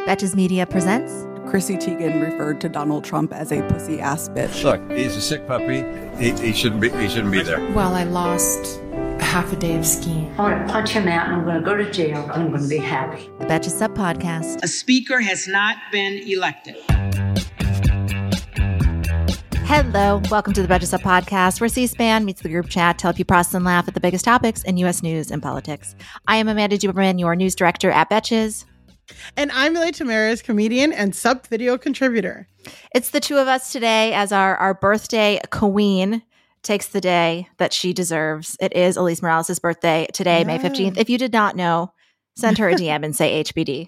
Betches Media presents Chrissy Teigen referred to Donald Trump as a pussy-ass bitch. Look, he's a sick puppy. He shouldn't be there. Well, I lost half a day of skiing. I'm going to punch him out and I'm going to go to jail and I'm going to be happy. the Betches Sub Podcast. A speaker has not been elected. Hello, welcome to the Betches Sub Podcast, where C-SPAN meets the group chat to help you process and laugh at the biggest topics in U.S. news and politics. I am Amanda Duberman, your news director at Betches. And I'm Millie Tamaris, comedian and sub-video contributor. It's the two of us today as our birthday queen takes the day that she deserves. It is Elise Morales' birthday today, May 15th. If you did not know, send her a DM and say HBD.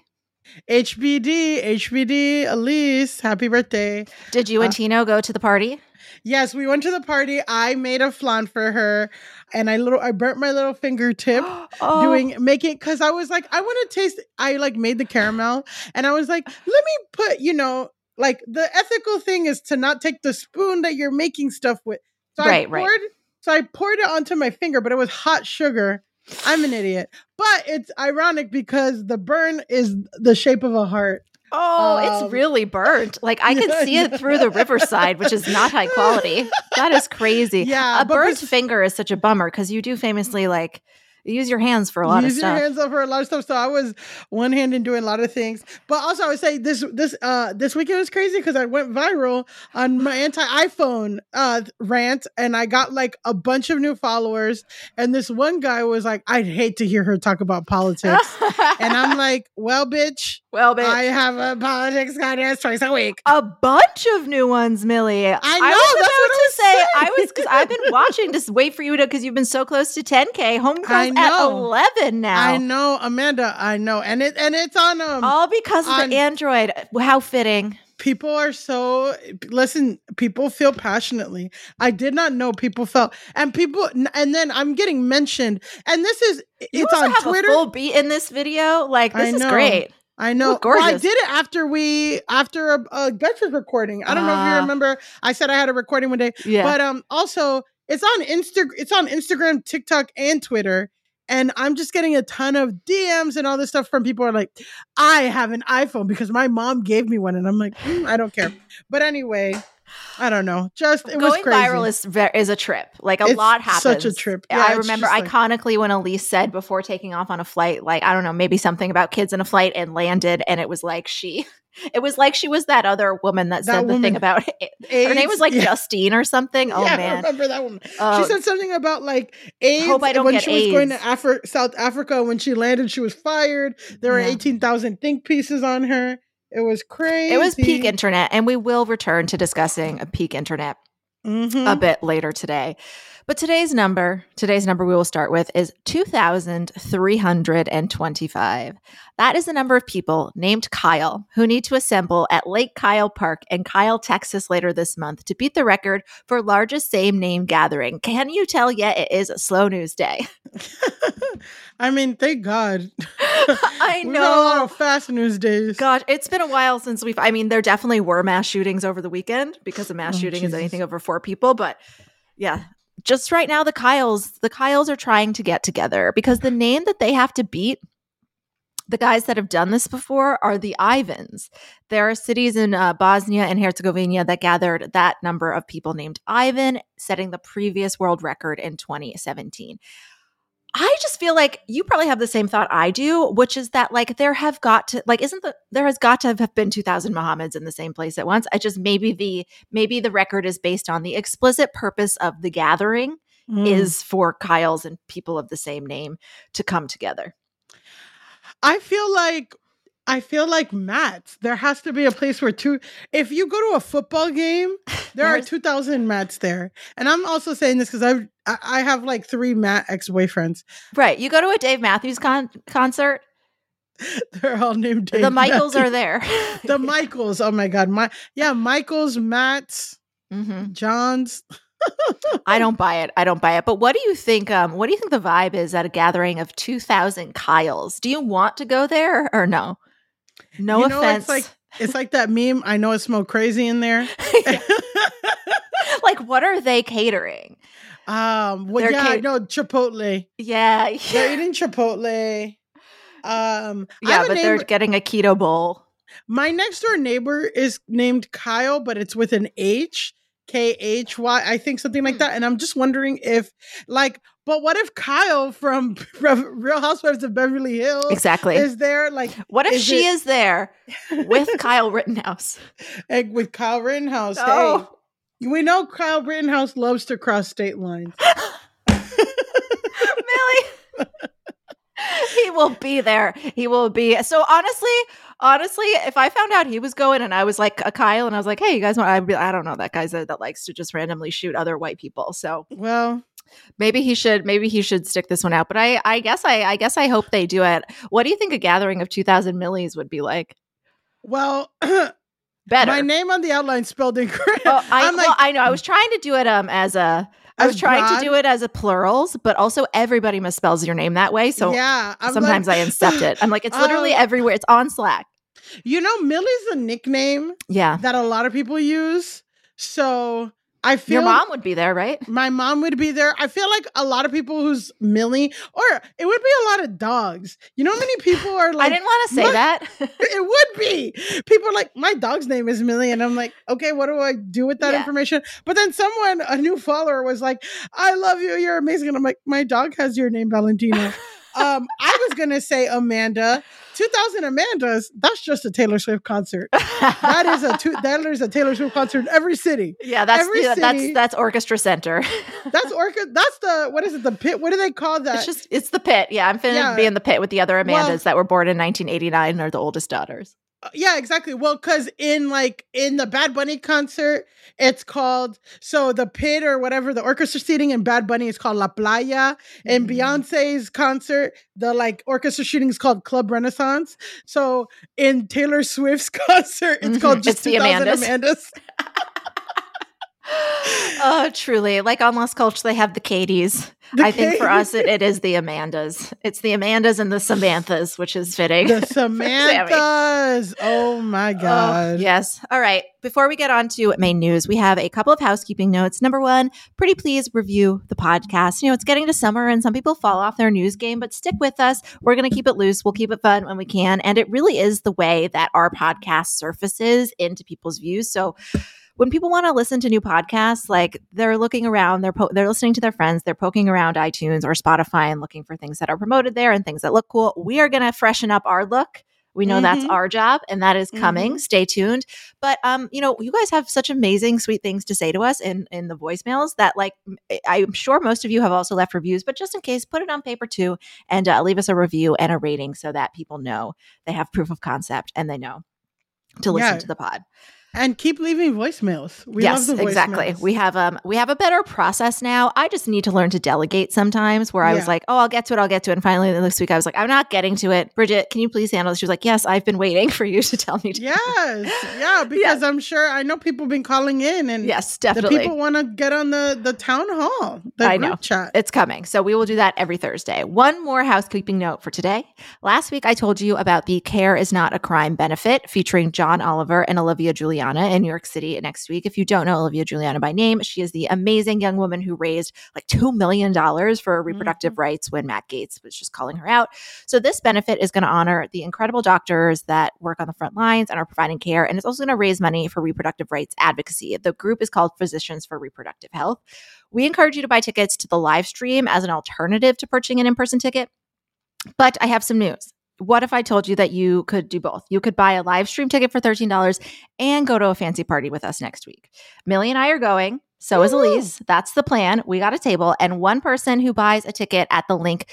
HBD, Elise, happy birthday. Did you and Tino go to the party? Yes, we went to the party. I made a flan for her, and I burnt my little fingertip making because I was like, I want to taste. I made the caramel, and I was like, let me put, the ethical thing is to not take the spoon that you're making stuff with. So I poured it onto my finger, but it was hot sugar. I'm an idiot, but it's ironic because the burn is the shape of a heart. Oh, it's really burnt. I can see it through the riverside, which is not high quality. That is crazy. Yeah, a burnt finger is such a bummer because you do famously use your hands for a lot of stuff. Use your hands for a lot of stuff. So I was one-handed doing a lot of things. But also I would say this weekend was crazy because I went viral on my anti-iPhone rant, and I got a bunch of new followers. And this one guy was like, I'd hate to hear her talk about politics. And I'm like, well, bitch. I have a politics podcast twice a week. A bunch of new ones, Millie. I know. I was because I've been watching to wait for you because you've been so close to 10K. Homegirl's at 11 now. I know, Amanda. I know, and it's on all because of the Android. How fitting. People are people feel passionately. I did not know people felt, and then I'm getting mentioned, and it's on Twitter. A full beat in this video. This is great. I know. Well, I did it after a Betches recording. I don't know if you remember. I said I had a recording one day. Yeah. But also it's on Instagram, TikTok, and Twitter. And I'm just getting a ton of DMs and all this stuff from people who are like, I have an iPhone because my mom gave me one. And I'm like, I don't care. But anyway, I don't know. It was crazy. Going viral is a trip. It's lot happens. Such a trip. Yeah, I remember iconically when Elise said before taking off on a flight, I don't know, maybe something about kids in a flight, and landed, and it was like she was that other woman that said the thing about AIDS. Her name was Justine or something. Oh yeah, man, I remember that woman. She said something about AIDS. Hope I don't when get she AIDS. was going to South Africa. When she landed, she was fired. There were 18,000 think pieces on her. It was crazy. It was peak internet, and we will return to discussing a peak internet a bit later today. But today's number we will start with is 2,325. That is the number of people named Kyle who need to assemble at Lake Kyle Park in Kyle, Texas later this month to beat the record for largest same name gathering. Can you tell yet it is a slow news day? I mean, thank God. I know. We've got a lot of fast news days. Gosh, it's been a while since there definitely were mass shootings over the weekend because a mass shooting is anything over 4 people. But yeah, just right now, the Kyles are trying to get together because the name that they have to beat, the guys that have done this before, are the Ivans. There are cities in Bosnia and Herzegovina that gathered that number of people named Ivan, setting the previous world record in 2017. I just feel like you probably have the same thought I do, which is that there has got to have been 2,000 Mohammeds in the same place at once. I just maybe the record is based on the explicit purpose of the gathering is for Kyles and people of the same name to come together. I feel like Mats. There has to be a place where if you go to a football game, there are 2,000 Mats there. And I'm also saying this because I have 3 Matt ex-boyfriends. Right. You go to a Dave Matthews concert. They're all named Dave. The Michaels are there. The Michaels. Oh my God. Michaels, Matts, Johns. I don't buy it. But what do you think? What do you think the vibe is at a gathering of 2,000 Kyles? Do you want to go there or no? No offense. It's like that meme. I know it smelled crazy in there. What are they catering? Chipotle. Yeah. They're eating Chipotle. They're getting a keto bowl. My next door neighbor is named Kyle, but it's with an H, Khy, I think something like that. And I'm just wondering if, like, but what if Kyle from Real Housewives of Beverly Hills Exactly. is there? Like, what if she is there with Kyle Rittenhouse? With Kyle Rittenhouse. Oh. Hey, we know Kyle Rittenhouse loves to cross state lines. Millie. He will be there. He will be. So honestly, if I found out he was going and I was like a Kyle and I was like, hey, you guys want, I don't know, that guy's that likes to just randomly shoot other white people. So well, maybe he should stick this one out. But I guess I hope they do it. What do you think a gathering of 2,000 Millies would be like? Well, better. My name on the outline spelled incorrect. Well, I know. I was trying to do it I was trying to do it as a plurals, but also everybody misspells your name that way. So yeah, sometimes I accept it. I'm like, it's literally everywhere. It's on Slack. You know, Millie's a nickname that a lot of people use. So I feel your mom would be there, right? My mom would be there. I feel like a lot of people who's Millie, or it would be a lot of dogs. You know how many people are like, I didn't want to say that. It would be. People are like, my dog's name is Millie. And I'm like, okay, what do I do with that information? But then a new follower was like, I love you. You're amazing. And I'm like, my dog has your name, Valentina. I was going to say Amanda. 2,000 Amandas, that's just a Taylor Swift concert. There's a Taylor Swift concert in every city. Yeah, that's Orchestra Center. That's the, what is it, the pit? What do they call that? It's the pit. Yeah, I'm finna be in the pit with the other Amandas that were born in 1989 or the oldest daughters. Yeah, exactly. Well, because in the Bad Bunny concert, it's called, so the pit or whatever, the orchestra seating in Bad Bunny is called La Playa. In Beyonce's concert, the orchestra seating is called Club Renaissance. So in Taylor Swift's concert, it's called just 2,000 Amandas. Oh, truly. Like on Lost Culture, they have the Katies. I think for us, it is the Amandas. It's the Amandas and the Samanthas, which is fitting. The Samanthas. Oh, my God. Yes. All right. Before we get on to main news, we have a couple of housekeeping notes. Number one, pretty please review the podcast. You know, it's getting to summer and some people fall off their news game, but stick with us. We're going to keep it loose. We'll keep it fun when we can. And it really is the way that our podcast surfaces into people's views. So when people want to listen to new podcasts, like they're looking around, they're listening to their friends, they're poking around iTunes or Spotify and looking for things that are promoted there and things that look cool. We are going to freshen up our look. We know that's our job and that is coming. Stay tuned. But, you know, you guys have such amazing, sweet things to say to us in the voicemails that I'm sure most of you have also left reviews, but just in case, put it on paper too and leave us a review and a rating so that people know they have proof of concept and they know to listen to the pod. And keep leaving voicemails. We love the voicemails. Exactly. We have a better process now. I just need to learn to delegate sometimes where I was like, oh, I'll get to it. And finally this week I was like, I'm not getting to it. Bridget, can you please handle this? She was like, yes, I've been waiting for you to tell me to. Yes. Yeah, because I'm sure I know people have been calling in and yes, definitely. The people want to get on the town hall, the group chat. It's coming. So we will do that every Thursday. One more housekeeping note for today. Last week I told you about the Care is Not a Crime benefit featuring John Oliver and Olivia Giuliana in New York City next week. If you don't know Olivia Giuliana by name, she is the amazing young woman who raised like $2 million for reproductive rights when Matt Gaetz was just calling her out. So this benefit is going to honor the incredible doctors that work on the front lines and are providing care. And it's also going to raise money for reproductive rights advocacy. The group is called Physicians for Reproductive Health. We encourage you to buy tickets to the live stream as an alternative to purchasing an in-person ticket. But I have some news. What if I told you that you could do both? You could buy a live stream ticket for $13 and go to a fancy party with us next week. Millie and I are going. So is Elise. That's the plan. We got a table. And one person who buys a ticket at the link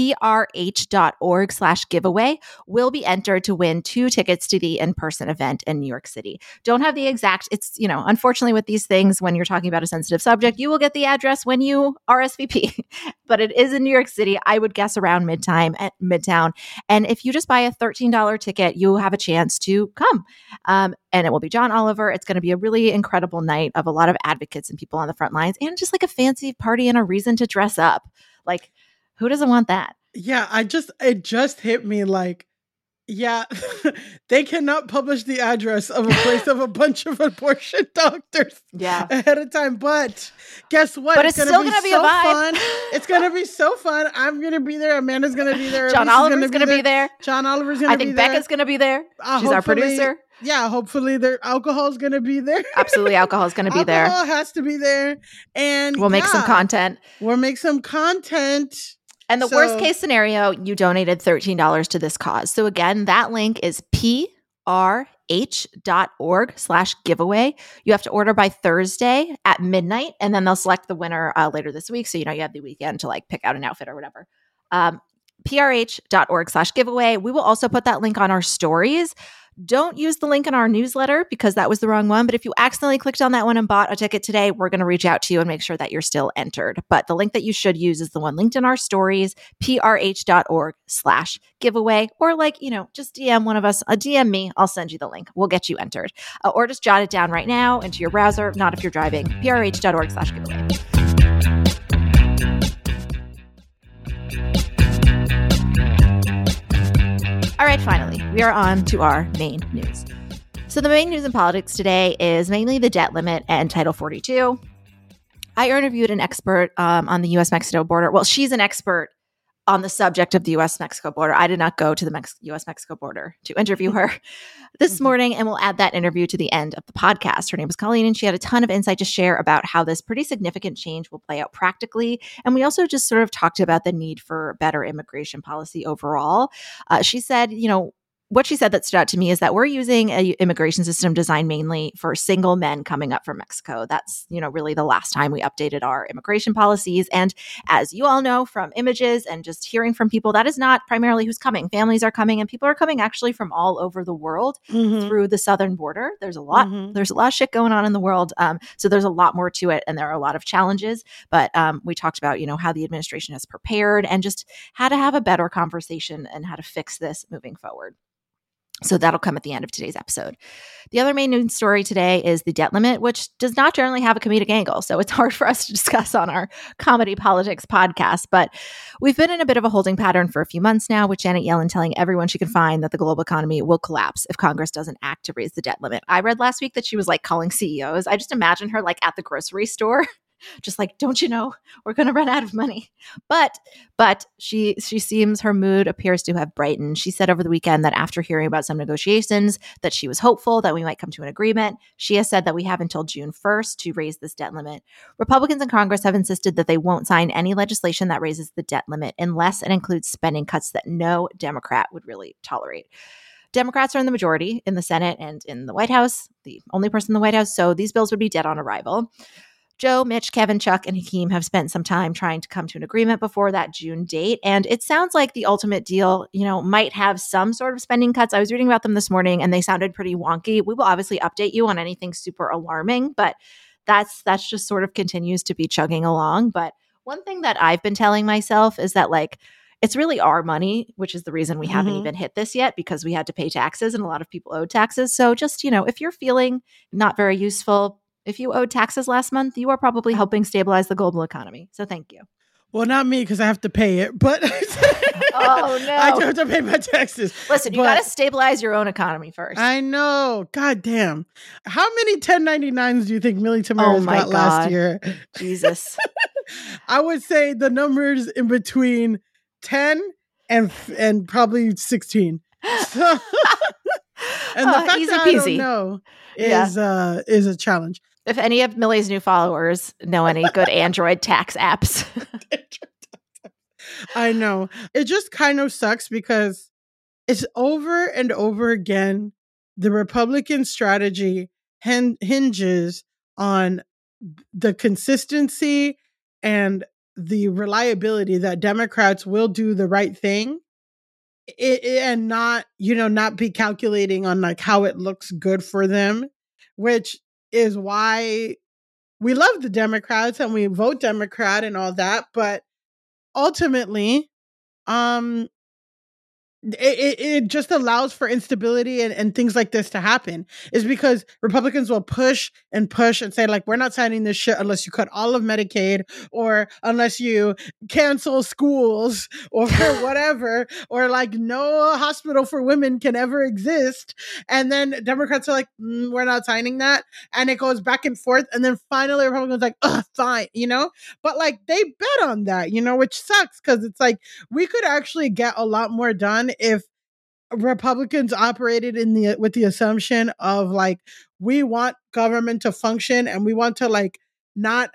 prh.org/giveaway will be entered to win 2 tickets to the in-person event in New York City. Don't have the exact, it's, unfortunately with these things, when you're talking about a sensitive subject, you will get the address when you RSVP. But it is in New York City. I would guess around Midtown. And if you just buy a $13 ticket, you have a chance to come. And it will be John Oliver. It's going to be a really incredible night of a lot of advocates and people on the front lines and just like a fancy party and a reason to dress up. Like, who doesn't want that? Yeah, it just hit me like Yeah, they cannot publish the address of a place of a bunch of abortion doctors ahead of time. But guess what? But it's still going to be so a vibe. Fun. It's going to be so fun. I'm going to be there. Amanda's going to be there. John Oliver's going to be there. John Oliver's going to be there. I think Becca's going to be there. She's our producer. Yeah, hopefully their alcohol's going to be there. Absolutely, alcohol's going to be there. Alcohol has to be there. And we'll make some content. We'll make some content. And the worst case scenario, you donated $13 to this cause. So again, that link is prh.org/giveaway. You have to order by Thursday at midnight, and then they'll select the winner later this week. So, you have the weekend to pick out an outfit or whatever. prh.org/giveaway. We will also put that link on our stories. Don't use the link in our newsletter because that was the wrong one. But if you accidentally clicked on that one and bought a ticket today, we're going to reach out to you and make sure that you're still entered. But the link that you should use is the one linked in our stories, prh.org/giveaway. Or just DM one of us, DM me. I'll send you the link. We'll get you entered. Or just jot it down right now into your browser, not if you're driving, prh.org/giveaway. All right, finally, we are on to our main news. So the main news in politics today is mainly the debt limit and Title 42. I interviewed an expert on the U.S.-Mexico border. Well, she's an expert on the subject of the U.S.-Mexico border. I did not go to the U.S.-Mexico border to interview her this morning, and we'll add that interview to the end of the podcast. Her name was Colleen, and she had a ton of insight to share about how this pretty significant change will play out practically. And we also just sort of talked about the need for better immigration policy overall. She said, what she said that stood out to me is that we're using an immigration system designed mainly for single men coming up from Mexico. That's, really the last time we updated our immigration policies. And as you all know from images and just hearing from people, that is not primarily who's coming. Families are coming, and people are coming actually from all over the world through the southern border. There's a lot of shit going on in the world. So there's a lot more to it, and there are a lot of challenges. But we talked about, how the administration has prepared and just how to have a better conversation and how to fix this moving forward. So that'll come at the end of today's episode. The other main news story today is the debt limit, which does not generally have a comedic angle. So it's hard for us to discuss on our comedy politics podcast. But we've been in a bit of a holding pattern for a few months now, with Janet Yellen telling everyone she can find that the global economy will collapse if Congress doesn't act to raise the debt limit. I read last week that she was calling CEOs. I just imagine her at the grocery store. Just don't you know, we're going to run out of money. But she seems, her mood appears to have brightened. She said over the weekend that after hearing about some negotiations, that she was hopeful that we might come to an agreement. She has said that we have until June 1st to raise this debt limit. Republicans in Congress have insisted that they won't sign any legislation that raises the debt limit unless it includes spending cuts that no Democrat would really tolerate. Democrats are in the majority in the Senate and in the White House, the only person in the White House, so these bills would be dead on arrival. Joe, Mitch, Kevin, Chuck, and Hakeem have spent some time trying to come to an agreement before that June date. And it sounds like the ultimate deal, might have some sort of spending cuts. I was reading about them this morning and they sounded pretty wonky. We will obviously update you on anything super alarming, but that's just sort of continues to be chugging along. But one thing that I've been telling myself is that it's really our money, which is the reason we haven't even hit this yet, because we had to pay taxes and a lot of people owe taxes. So just, if you're feeling not very useful, if you owed taxes last month, you are probably helping stabilize the global economy. So thank you. Well, not me, because I have to pay it, but oh no, I do have to pay my taxes. Listen, you got to stabilize your own economy first. I know. God damn. How many 1099s do you think Millie Tamaris got last year? Jesus. I would say the numbers in between 10 and probably 16. So, and the fact easy that peasy. I don't know is a challenge. If any of Millie's new followers know any good Android tax apps. I know. It just kind of sucks because it's over and over again. The Republican strategy hinges on the consistency and the reliability that Democrats will do the right thing and not be calculating on how it looks good for them, which is why we love the Democrats and we vote Democrat and all that. But ultimately, it just allows for instability and things like this to happen, is because Republicans will push and say, like, we're not signing this shit unless you cut all of Medicaid, or unless you cancel schools, or whatever, or like no hospital for women can ever exist. And then Democrats are like, we're not signing that. And it goes back and forth. And then finally Republicans are like, fine, but like they bet on that, which sucks, because it's like we could actually get a lot more done if Republicans operated with the assumption of like, we want government to function, and we want to like not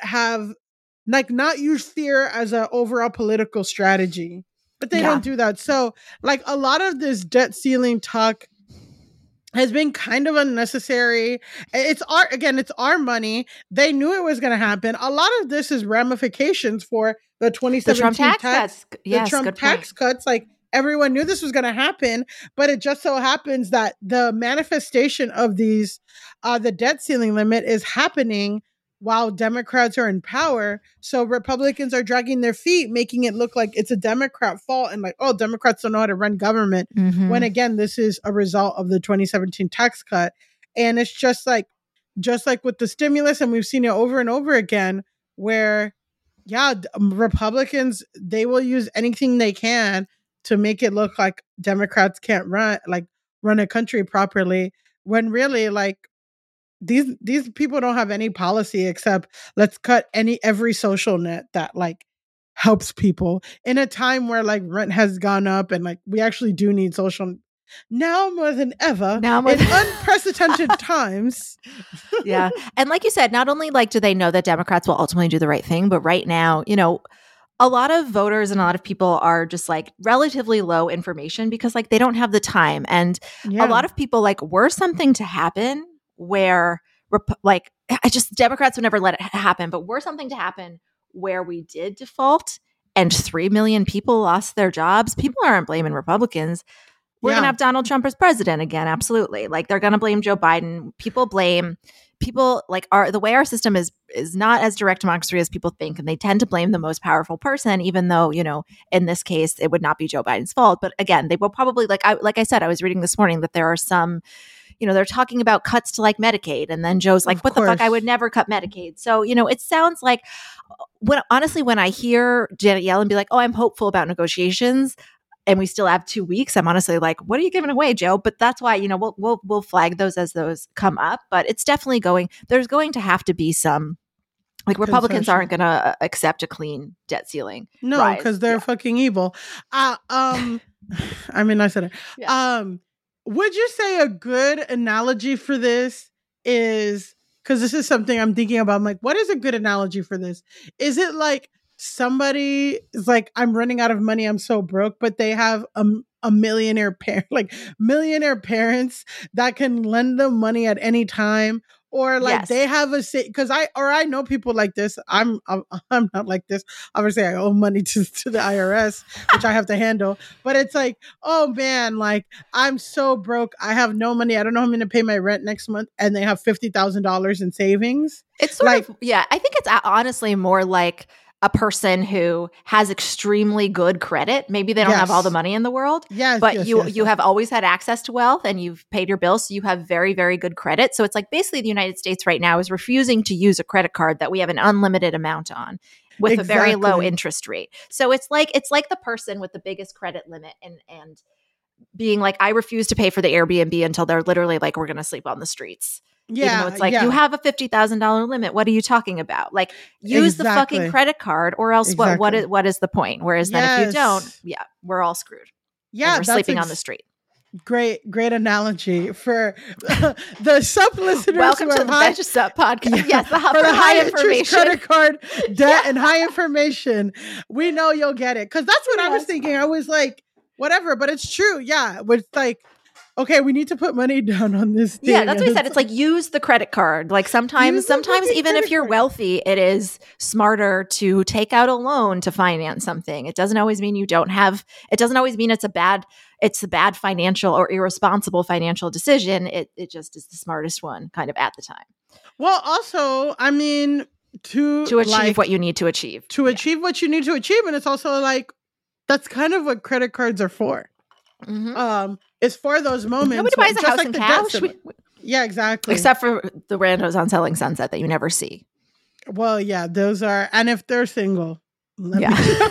use fear as an overall political strategy. But they don't do that. So like a lot of this debt ceiling talk has been kind of unnecessary. It's our money. They knew it was going to happen. A lot of this is ramifications for the 2017 Trump tax cuts. Yes, the Trump tax cuts. Like, everyone knew this was going to happen, but it just so happens that the manifestation of these, the debt ceiling limit, is happening while Democrats are in power. So Republicans are dragging their feet, making it look like it's a Democrat fault, and like, oh, Democrats don't know how to run government. When again, this is a result of the 2017 tax cut. And it's just like with the stimulus, and we've seen it over and over again, where Republicans, they will use anything they can to make it look like Democrats can't run a country properly, when really, like, these people don't have any policy except let's cut every social net that like helps people in a time where like rent has gone up, and like we actually do need social now more than ever in unprecedented times. Yeah. And like you said, not only like do they know that Democrats will ultimately do the right thing, but right now, a lot of voters and a lot of people are just like relatively low information because like they don't have the time. And a lot of people, like, were something to happen where Democrats would never let it happen, but were something to happen where we did default and 3 million people lost their jobs, people aren't blaming Republicans. We're going to have Donald Trump as president again. Absolutely. Like, they're going to blame Joe Biden. People like the way our system is not as direct democracy as people think. And they tend to blame the most powerful person, even though, in this case, it would not be Joe Biden's fault. But again, they will probably, like I said, I was reading this morning that there are some, they're talking about cuts to like Medicaid. And then Joe's like, what the fuck? I would never cut Medicaid. So, it sounds like when I hear Janet Yellen be like, oh, I'm hopeful about negotiations, and we still have 2 weeks, I'm honestly like, what are you giving away, Joe? But that's why, we'll flag those as those come up. But it's definitely there's going to have to be some, like, Republicans aren't going to accept a clean debt ceiling. No, because they're fucking evil. I mean, I said it. Yeah. Would you say a good analogy for this is, because this is something I'm thinking about, I'm like, what is a good analogy for this? Is it like somebody is like, I'm running out of money, I'm so broke, but they have a millionaire parent, like millionaire parents that can lend them money at any time, or like they have because I know people like this. I'm not like this. Obviously, I owe money to the IRS, which I have to handle. But it's like, oh man, like, I'm so broke. I have no money. I don't know how I'm going to pay my rent next month, and they have $50,000 in savings. It's sort of, I think it's honestly more like a person who has extremely good credit. Maybe they don't have all the money in the world, but you have always had access to wealth, and you've paid your bills. So you have very, very good credit. So it's like basically the United States right now is refusing to use a credit card that we have an unlimited amount on with a very low interest rate. So it's like the person with the biggest credit limit and being like, I refuse to pay for the Airbnb until they're literally like, we're going to sleep on the streets. Yeah, even though it's like, you have a $50,000 limit. What are you talking about? Like, use the fucking credit card, or else what is the point? Whereas then if you don't, we're all screwed. Yeah, we're sleeping on the street. Great analogy for the sub listeners. Welcome to the Bench Sup podcast. Yes, for the high information credit card debt and high information. We know you'll get it, because that's what I was thinking. I was like, whatever, but it's true. Yeah, it's like, okay, we need to put money down on this thing. Yeah, that's what I said. It's like, use the credit card. Like, sometimes even if you're wealthy, it is smarter to take out a loan to finance something. It doesn't always mean it doesn't always mean it's a bad financial or irresponsible financial decision. It just is the smartest one kind of at the time. Well, also, I mean, to achieve what you need to achieve. To achieve what you need to achieve. And it's also like, that's kind of what credit cards are for. It's for those moments. Nobody buys a just house like in the cash. debt yeah, exactly. Except for the randos on Selling Sunset that you never see. Well, yeah, those are, and if they're single, Yeah.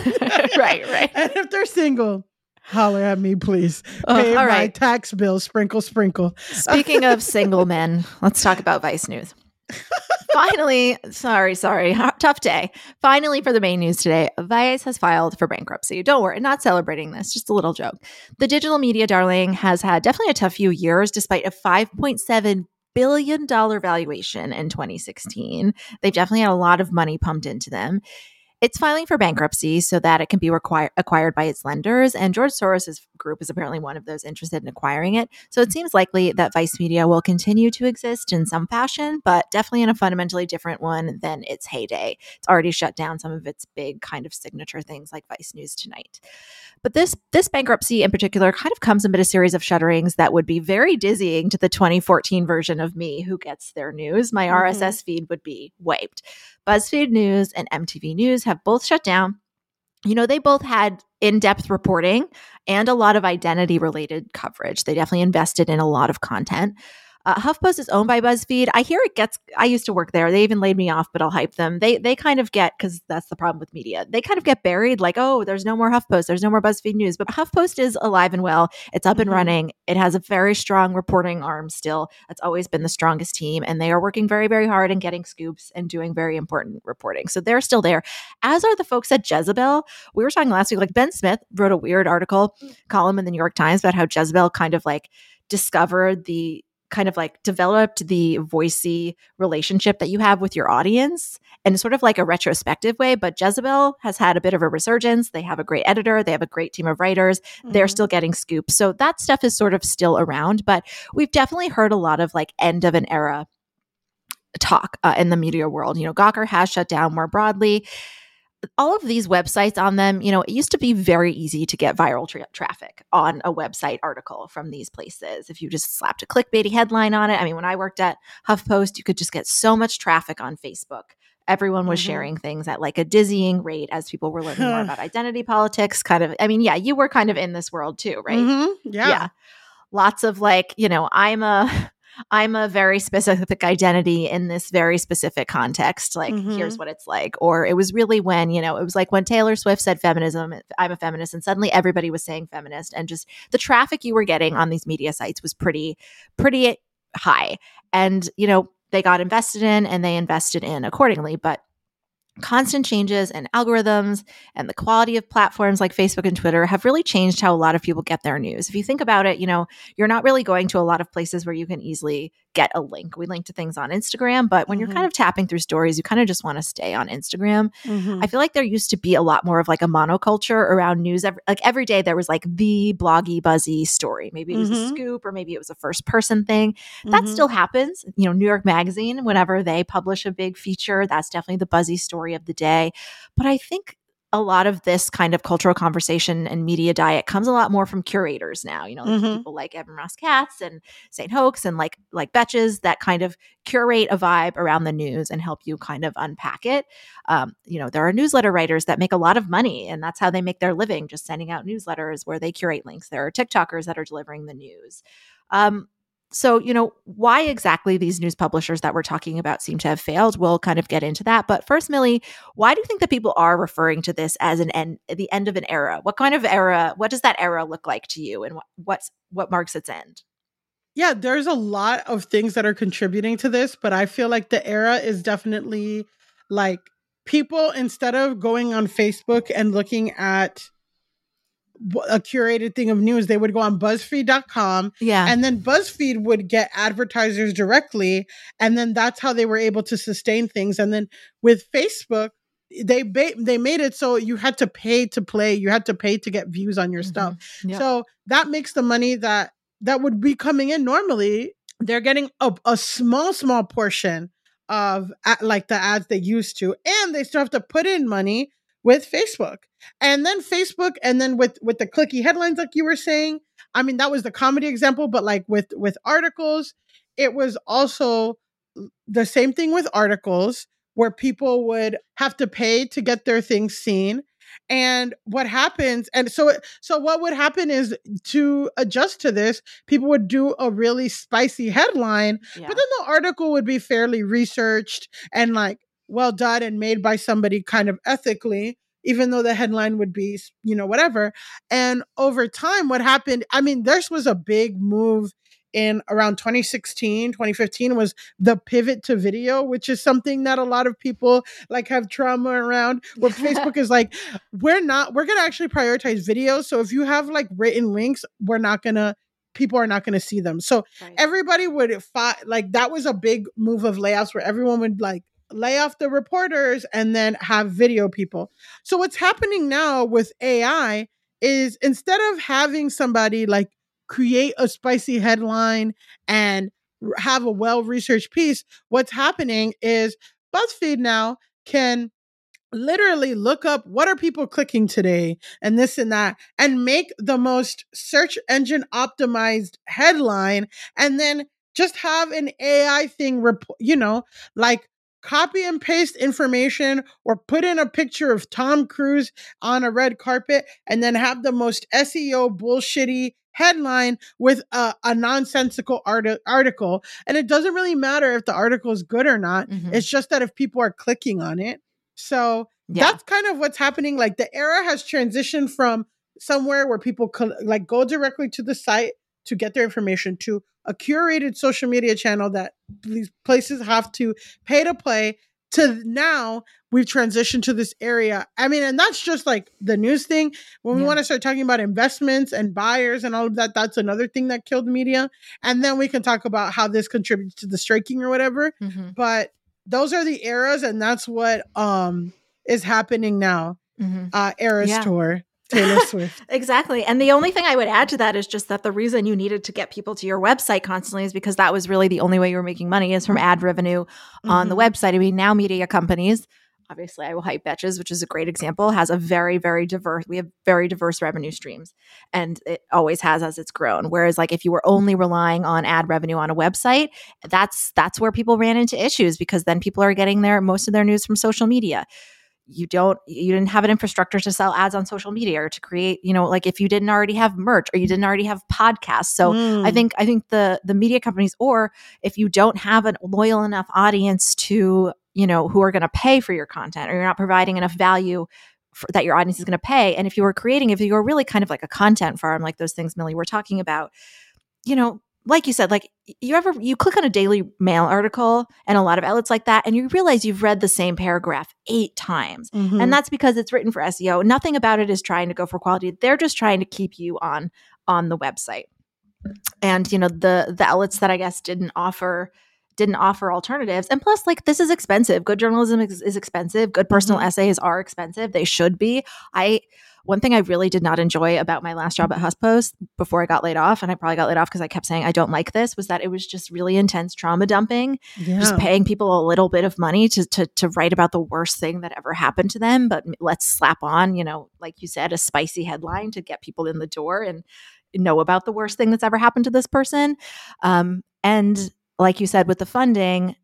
Right. And if they're single, holler at me, please. Pay all my right. tax bill, sprinkle. Speaking of single men, let's talk about Vice News. Finally, sorry, tough day. Finally, for the main news today, Vice has filed for bankruptcy. Don't worry, not celebrating this, just a little joke. The digital media darling has had definitely a tough few years, despite a $5.7 billion valuation in 2016. They've definitely had a lot of money pumped into them. It's filing for bankruptcy so that it can be acquired by its lenders, and George Soros' group is apparently one of those interested in acquiring it. So it seems likely that Vice Media will continue to exist in some fashion, but definitely in a fundamentally different one than its heyday. It's already shut down some of its big kind of signature things like Vice News Tonight. But this bankruptcy in particular kind of comes amid a series of shutterings that would be very dizzying to the 2014 version of me who gets their news. My RSS feed would be wiped. BuzzFeed News and MTV News have both shut down. You know, they both had in-depth reporting and a lot of identity-related coverage. They definitely invested in a lot of content. HuffPost is owned by BuzzFeed. I hear it gets, I used to work there. They even laid me off, but I'll hype them. They kind of get, because that's the problem with media, they kind of get buried like, oh, there's no more HuffPost, there's no more BuzzFeed News. But HuffPost is alive and well. It's up and running. It has a very strong reporting arm still. That's always been the strongest team. And they are working very, very hard and getting scoops and doing very important reporting. So they're still there, as are the folks at Jezebel. We were talking last week, like Ben Smith wrote a weird column in the New York Times about how Jezebel kind of like discovered the kind of like developed the voicey relationship that you have with your audience in sort of like a retrospective way. But Jezebel has had a bit of a resurgence. They have a great editor. They have a great team of writers. They're still getting scoops. So that stuff is sort of still around, but we've definitely heard a lot of like end of an era talk in the media world. You know, Gawker has shut down more broadly. All of these websites on them, you know, it used to be very easy to get viral traffic on a website article from these places. If you just slapped a clickbaity headline on it. I mean, when I worked at HuffPost, you could just get so much traffic on Facebook. Everyone was sharing things at like a dizzying rate as people were learning more about identity politics. Kind of, I mean, yeah, you were kind of in this world too, right? Yeah. Lots of like, you know, I'm a very specific identity in this very specific context. Like, here's what it's like. Or it was really when, you know, it was like when Taylor Swift said feminism, I'm a feminist, and suddenly everybody was saying feminist, and just the traffic you were getting on these media sites was pretty high. And, you know, they got invested in and they invested in accordingly. But constant changes in algorithms and the quality of platforms like Facebook and Twitter have really changed how a lot of people get their news. If you think about it, you know, you're not really going to a lot of places where you can easily get a link. We link to things on Instagram, but when you're kind of tapping through stories, you kind of just want to stay on Instagram. I feel like there used to be a lot more of like a monoculture around news. Every day there was like the bloggy, buzzy story. Maybe it was a scoop or maybe it was a first person thing. That still happens. You know, New York Magazine, whenever they publish a big feature, that's definitely the buzzy story of the day. But I think a lot of this kind of cultural conversation and media diet comes a lot more from curators now, you know, like people like Evan Ross Katz and St. Hoax and like Betches that kind of curate a vibe around the news and help you kind of unpack it. You know, there are newsletter writers that make a lot of money, and that's how they make their living, just sending out newsletters where they curate links. There are TikTokers that are delivering the news. So, you know, why exactly these news publishers that we're talking about seem to have failed, we'll kind of get into that. But first, Millie, why do you think that people are referring to this as the end of an era? What kind of era, what does that era look like to you, and what marks its end? Yeah, there's a lot of things that are contributing to this, but I feel like the era is definitely like people, instead of going on Facebook and looking at a curated thing of news, they would go on BuzzFeed.com. Yeah. And then BuzzFeed would get advertisers directly. And then that's how they were able to sustain things. And then with Facebook, they made it so you had to pay to play. You had to pay to get views on your stuff. Yep. So that makes the money that would be coming in normally, they're getting a small portion of like the ads they used to. And they still have to put in money with Facebook. And then Facebook, and then with the clicky headlines, like you were saying, I mean, that was the comedy example, but like with articles, it was also the same thing with articles where people would have to pay to get their things seen. And what happens, and so what would happen is, to adjust to this, people would do a really spicy headline, Yeah. but then the article would be fairly researched and like well done and made by somebody kind of ethically, even though the headline would be, whatever. And over time, what happened, I mean, this was a big move in around 2016, 2015, was the pivot to video, which is something that a lot of people like have trauma around, where Facebook is like, we're going to actually prioritize video. So if you have like written links, people are not going to see them. So everybody would like, that was a big move of layoffs, where everyone would like lay off the reporters and then have video people. So what's happening now with AI is, instead of having somebody like create a spicy headline and have a well-researched piece, what's happening is BuzzFeed now can literally look up what are people clicking today and this and that, and make the most search engine optimized headline, and then just have an AI thing, like copy and paste information, or put in a picture of Tom Cruise on a red carpet, and then have the most SEO bullshitty headline with a nonsensical article. And it doesn't really matter if the article is good or not. Mhm. It's just that if people are clicking on it. So that's kind of what's happening. Like, the era has transitioned from somewhere where people like go directly to the site to get their information, to a curated social media channel that these places have to pay to play, to now we've transitioned to this area. I mean, and that's just like the news thing. When we want to start talking about investments and buyers and all of that, that's another thing that killed media. And then we can talk about how this contributes to the striking or whatever. Mm-hmm. But those are the eras, and that's what is happening now. Eras tour. Taylor Swift. Exactly. And the only thing I would add to that is just that the reason you needed to get people to your website constantly is because that was really the only way you were making money, is from ad revenue on the website. I mean, now media companies, obviously I will hype Betches, which is a great example, has a very, very diverse, we have very diverse revenue streams, and it always has as it's grown. Whereas like if you were only relying on ad revenue on a website, that's where people ran into issues, because then people are getting most of their news from social media. You didn't have an infrastructure to sell ads on social media, or to create, like if you didn't already have merch, or you didn't already have podcasts. So I think the media companies, or if you don't have a loyal enough audience to, who are going to pay for your content, or you're not providing enough value that your audience is going to pay. And if you were really kind of like a content farm, like those things Millie were talking about, like you said, like you click on a Daily Mail article and a lot of outlets like that, and you realize you've read the same paragraph 8 times. And that's because it's written for SEO. Nothing about it is trying to go for quality. They're just trying to keep you on the website. And, the outlets that I guess didn't offer alternatives. And plus, like, this is expensive. Good journalism is expensive. Good personal essays are expensive. They should be. One thing I really did not enjoy about my last job at HuffPost before I got laid off, and I probably got laid off because I kept saying I don't like this, was that it was just really intense trauma dumping, just paying people a little bit of money to write about the worst thing that ever happened to them. But let's slap on, like you said, a spicy headline to get people in the door and know about the worst thing that's ever happened to this person. And like you said, with the funding,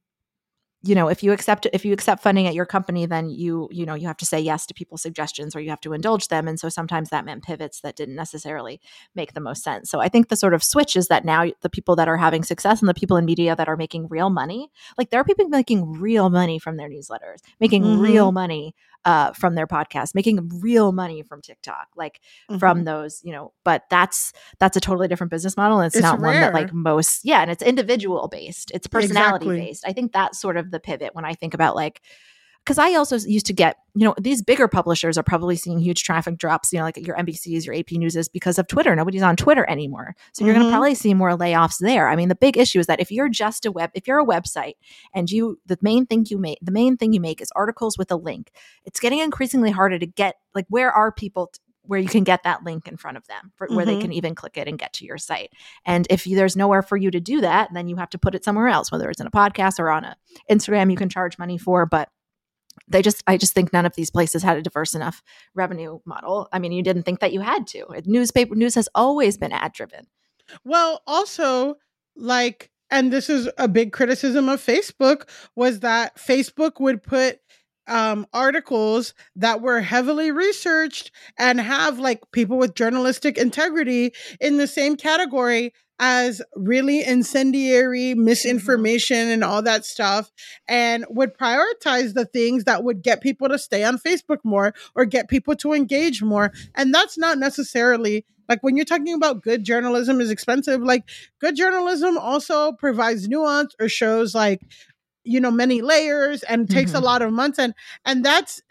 if you accept funding at your company, then you have to say yes to people's suggestions, or you have to indulge them. And so sometimes that meant pivots that didn't necessarily make the most sense. So I think the sort of switch is that now the people that are having success and the people in media that are making real money, like there are people making real money from their newsletters, making real money from their podcast, making real money from TikTok, like from those, but that's a totally different business model. And it's not rare. One that like most, and it's individual based, it's personality based. I think that's sort of the pivot when I think about like, because I also used to get, these bigger publishers are probably seeing huge traffic drops, like your NBCs, your AP Newses, because of Twitter. Nobody's on Twitter anymore. So you're going to probably see more layoffs there. I mean, the big issue is that if you're a website and the main thing you make is articles with a link, it's getting increasingly harder to get, like, where are people where you can get that link in front of them where they can even click it and get to your site. And if there's nowhere for you to do that, then you have to put it somewhere else, whether it's in a podcast or on a Instagram you can charge money for. But I just think none of these places had a diverse enough revenue model. I mean, you didn't think that you had to. News has always been ad driven. Well, also, like, and this is a big criticism of Facebook, was that Facebook would put articles that were heavily researched and have like people with journalistic integrity in the same category as really incendiary misinformation and all that stuff, and would prioritize the things that would get people to stay on Facebook more or get people to engage more. And that's not necessarily like when you're talking about good journalism is expensive, like good journalism also provides nuance or shows like, you know, many layers and takes a lot of months, and that's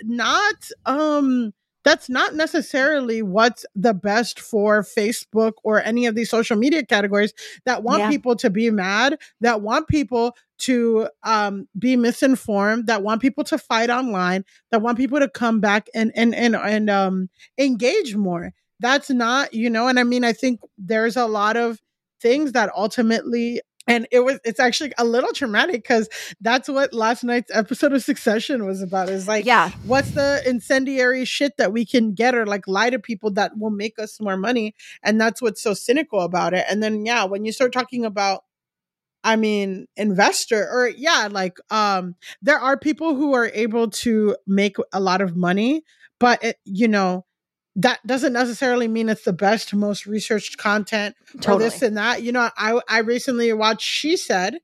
not necessarily what's the best for Facebook or any of these social media categories that want people to be mad, that want people to be misinformed, that want people to fight online, that want people to come back and engage more. That's not, you know, and I mean, I think there's a lot of things that ultimately, and it's actually a little traumatic because that's what last night's episode of Succession was about. Is like, what's the incendiary shit that we can get or like lie to people that will make us more money? And that's what's so cynical about it. And then, when you start talking about, I mean, investor or there are people who are able to make a lot of money, but that doesn't necessarily mean it's the best, most researched content or this and that. You know, I recently watched She Said,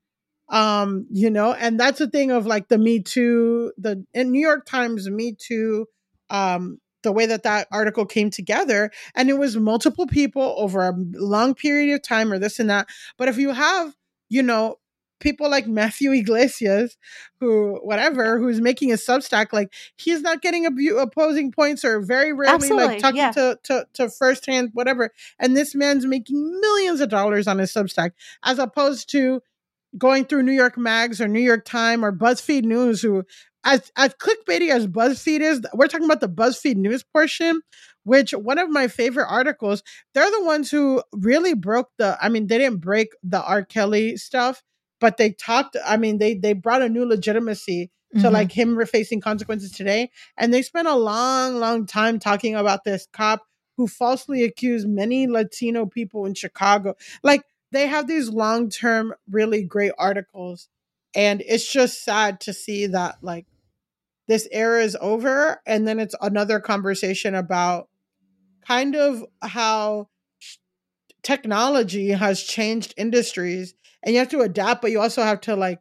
and that's the thing of like the Me Too, in New York Times Me Too, the way that article came together, and it was multiple people over a long period of time or this and that. But if you have, people like Matthew Iglesias, who's making a Substack, like he's not getting opposing points or very rarely like talking to firsthand whatever. And this man's making millions of dollars on his Substack, as opposed to going through New York Mags or New York Times or BuzzFeed News, who as clickbaity as BuzzFeed is, we're talking about the BuzzFeed News portion, which one of my favorite articles, they're the ones who really they didn't break the R. Kelly stuff, but they brought a new legitimacy to like him facing consequences today. And they spent a long, long time talking about this cop who falsely accused many Latino people in Chicago. Like they have these long-term, really great articles. And it's just sad to see that like this era is over. And then it's another conversation about kind of how technology has changed industries. And you have to adapt, but you also have to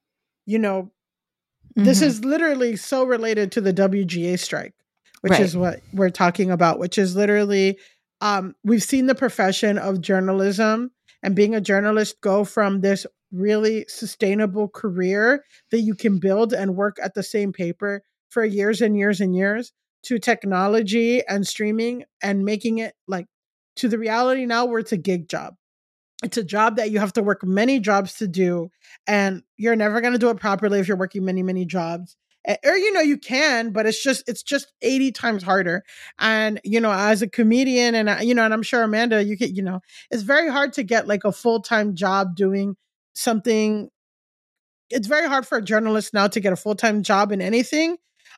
this is literally so related to the WGA strike, which is what we're talking about, which is literally, we've seen the profession of journalism and being a journalist go from this really sustainable career that you can build and work at the same paper for years and years and years to technology and streaming and making it like to the reality now where it's a gig job. It's a job that you have to work many jobs to do, and you're never going to do it properly if you're working many, many jobs. Or, you can, but it's just 80 times harder. And, as a comedian and, and I'm sure Amanda, you get, it's very hard to get like a full-time job doing something. It's very hard for a journalist now to get a full-time job in anything.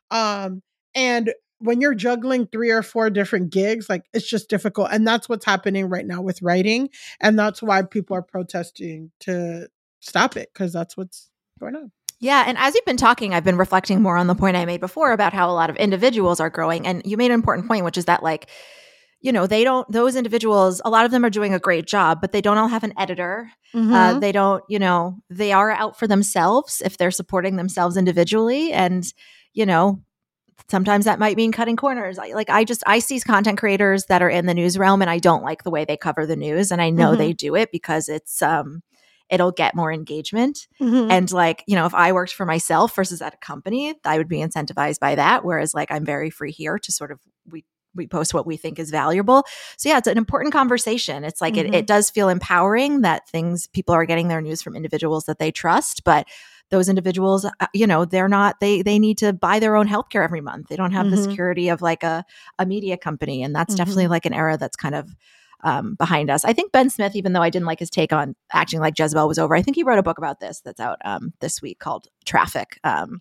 And when you're juggling 3 or 4 different gigs, like it's just difficult. And that's what's happening right now with writing. And that's why people are protesting to stop it, because that's what's going on. Yeah. And as you've been talking, I've been reflecting more on the point I made before about how a lot of individuals are growing. And you made an important point, which is that like, those individuals, a lot of them are doing a great job, but they don't all have an editor. They don't, they are out for themselves if they're supporting themselves individually. And, sometimes that might mean cutting corners. I see content creators that are in the news realm, and I don't like the way they cover the news. And I know they do it because it's, it'll get more engagement. And if I worked for myself versus at a company, I would be incentivized by that. Whereas I'm very free here to sort of, we post what we think is valuable. So yeah, it's an important conversation. It's like, it does feel empowering that people are getting their news from individuals that they trust, but those individuals, they're not, they need to buy their own healthcare every month. They don't have the security of like a media company. And that's definitely like an era that's kind of behind us. I think Ben Smith, even though I didn't like his take on acting like Jezebel was over, I think he wrote a book about this that's out this week called Traffic,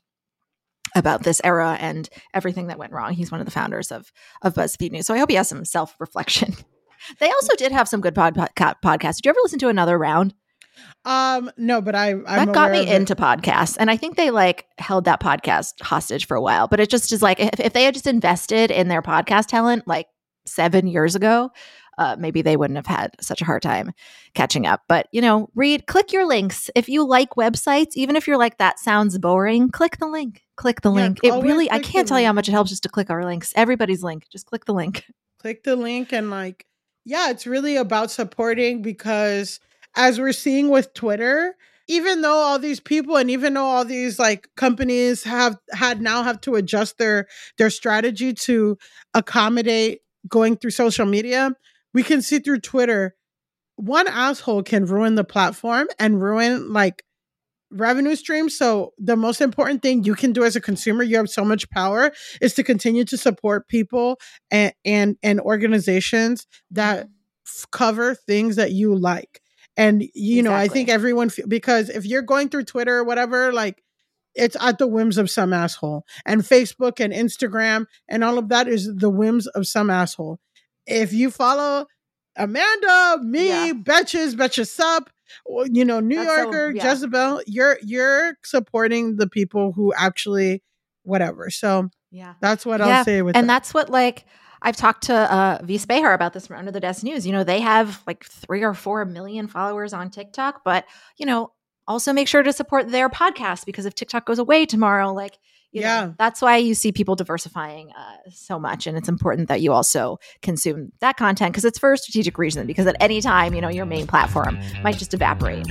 about this era and everything that went wrong. He's one of the founders of BuzzFeed News. So I hope he has some self-reflection. They also did have some good podcasts. Did you ever listen to Another Round? No, but I'm that got aware me of it. into podcasts. And I think they like held that podcast hostage for a while. But it just is like, if they had just invested in their podcast talent like 7 years ago, maybe they wouldn't have had such a hard time catching up. But, click your links. If you like websites, even if you're like, that sounds boring, click the link. Click the link. It always really, I click can't the tell you how link. much it helps just to click our links. Everybody's link. Just click the link. Click the link and it's really about supporting, because as we're seeing with Twitter, even though all these people and even though all these like companies have to adjust their strategy to accommodate going through social media, we can see through Twitter, one asshole can ruin the platform and ruin like revenue streams. So the most important thing you can do as a consumer, you have so much power, is to continue to support people and organizations that cover things that you like. And I think everyone, because if you're going through Twitter or whatever, like, it's at the whims of some asshole. And Facebook and Instagram and all of that is the whims of some asshole. If you follow Amanda, me, Betches Sup, New Yorker, Jezebel, you're supporting the people who actually whatever. So that's what I'll say with and that. that's what like I've talked to V Spahar about this from Under the Desk News. They have like 3 or 4 million followers on TikTok, but also make sure to support their podcast, because if TikTok goes away tomorrow, like that's why you see people diversifying so much. And it's important that you also consume that content, because it's for a strategic reason, because at any time, your main platform might just evaporate.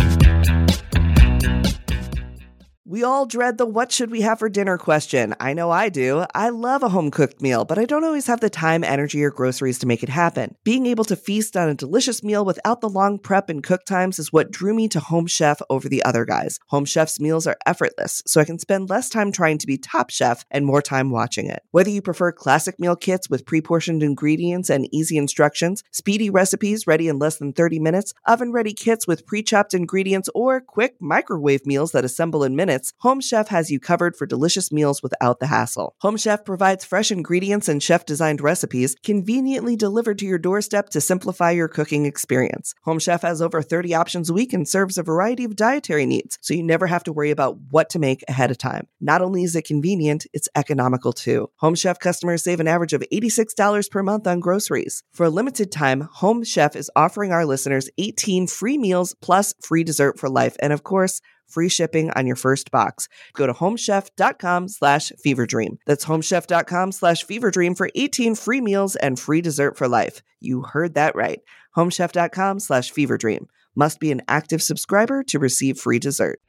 We all dread the what should we have for dinner question. I know I do. I love a home-cooked meal, but I don't always have the time, energy, or groceries to make it happen. Being able to feast on a delicious meal without the long prep and cook times is what drew me to Home Chef over the other guys. Home Chef's meals are effortless, so I can spend less time trying to be Top Chef and more time watching it. Whether you prefer classic meal kits with pre-portioned ingredients and easy instructions, speedy recipes ready in less than 30 minutes, oven-ready kits with pre-chopped ingredients, or quick microwave meals that assemble in minutes, Home Chef has you covered for delicious meals without the hassle. Home Chef provides fresh ingredients and chef-designed recipes conveniently delivered to your doorstep to simplify your cooking experience. Home Chef has over 30 options a week and serves a variety of dietary needs, so you never have to worry about what to make ahead of time. Not only is it convenient, it's economical too. Home Chef customers save an average of $86 per month on groceries. For a limited time, Home Chef is offering our listeners 18 free meals plus free dessert for life, and of course, free shipping on your first box. Go to homechef.com/feverdream. That's homechef.com/feverdream for 18 free meals and free dessert for life. You heard that right. Homechef.com/feverdream. Must be an active subscriber to receive free dessert.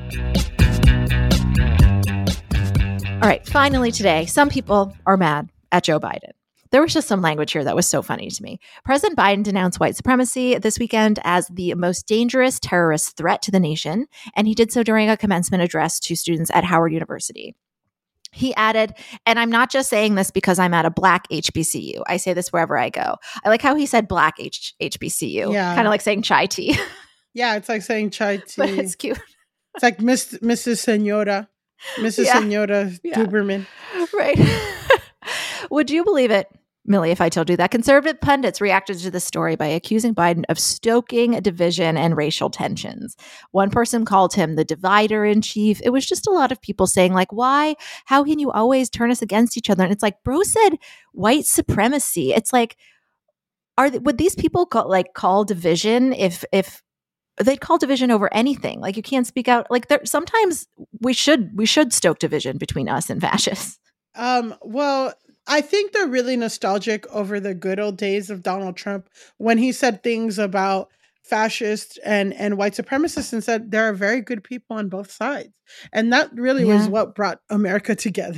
All right, finally today, some people are mad at Joe Biden. There was just some language here that was so funny to me. President Biden denounced white supremacy this weekend as the most dangerous terrorist threat to the nation, and he did so during a commencement address to students at Howard University. He added, and I'm not just saying this because I'm at a black HBCU. I say this wherever I go. I like how he said black HBCU, kind of like saying chai tea. Yeah, it's like saying chai tea. But it's cute. It's like Mrs. Senora Duberman. Right. Would you believe it, Millie, if I told you that conservative pundits reacted to this story by accusing Biden of stoking division and racial tensions? One person called him the divider in chief. It was just a lot of people saying, like, why? How can you always turn us against each other? And it's like, bro said white supremacy. It's like, would these people call division if they'd call division over anything? Like, you can't speak out. Like, sometimes we should stoke division between us and fascists. Well, I think they're really nostalgic over the good old days of Donald Trump when he said things about fascists and white supremacists and said there are very good people on both sides. And that really was what brought America together.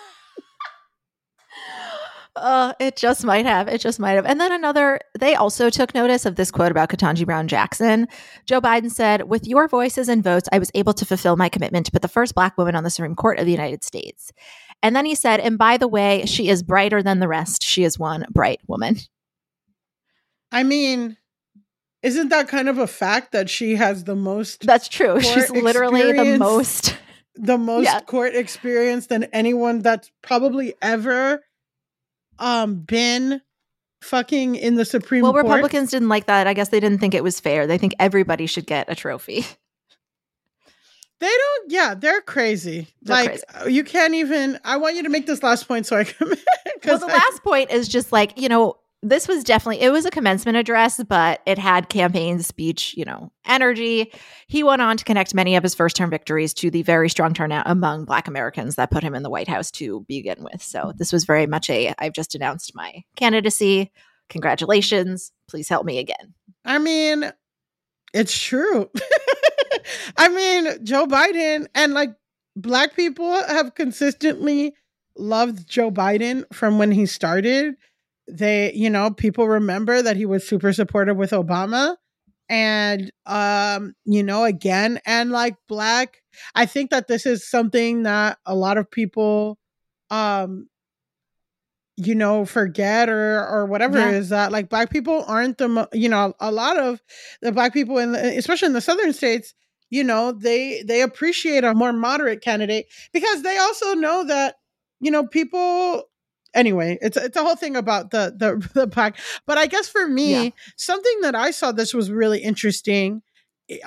It just might have. And then they also took notice of this quote about Ketanji Brown Jackson. Joe Biden said, "With your voices and votes, I was able to fulfill my commitment to put the first Black woman on the Supreme Court of the United States." And then he said, "And by the way, she is brighter than the rest. She is one bright woman." I mean, isn't that kind of a fact that she has the most? That's true. She's literally the most court experience than anyone that's probably ever been fucking in the Supreme Well, Court. Republicans didn't like that. I guess they didn't think it was fair. They think everybody should get a trophy. They don't. Yeah, they're crazy. They're crazy. You can't even. I want you to make this last point so I can. Well, the last point is just like, this was definitely, it was a commencement address, but it had campaign speech, energy. He went on to connect many of his first term victories to the very strong turnout among Black Americans that put him in the White House to begin with. So this was very much I've just announced my candidacy. Congratulations. Please help me again. I mean, it's true. I mean, Joe Biden and like Black people have consistently loved Joe Biden from when he started. They, people remember that he was super supportive with Obama and, again, and like Black, I think that this is something that a lot of people, forget or whatever, is that like Black people aren't a lot of the Black people especially in the southern states, they appreciate a more moderate candidate because they also know that, people. Anyway, it's a whole thing about the Black. But I guess for me, something that I saw this was really interesting. When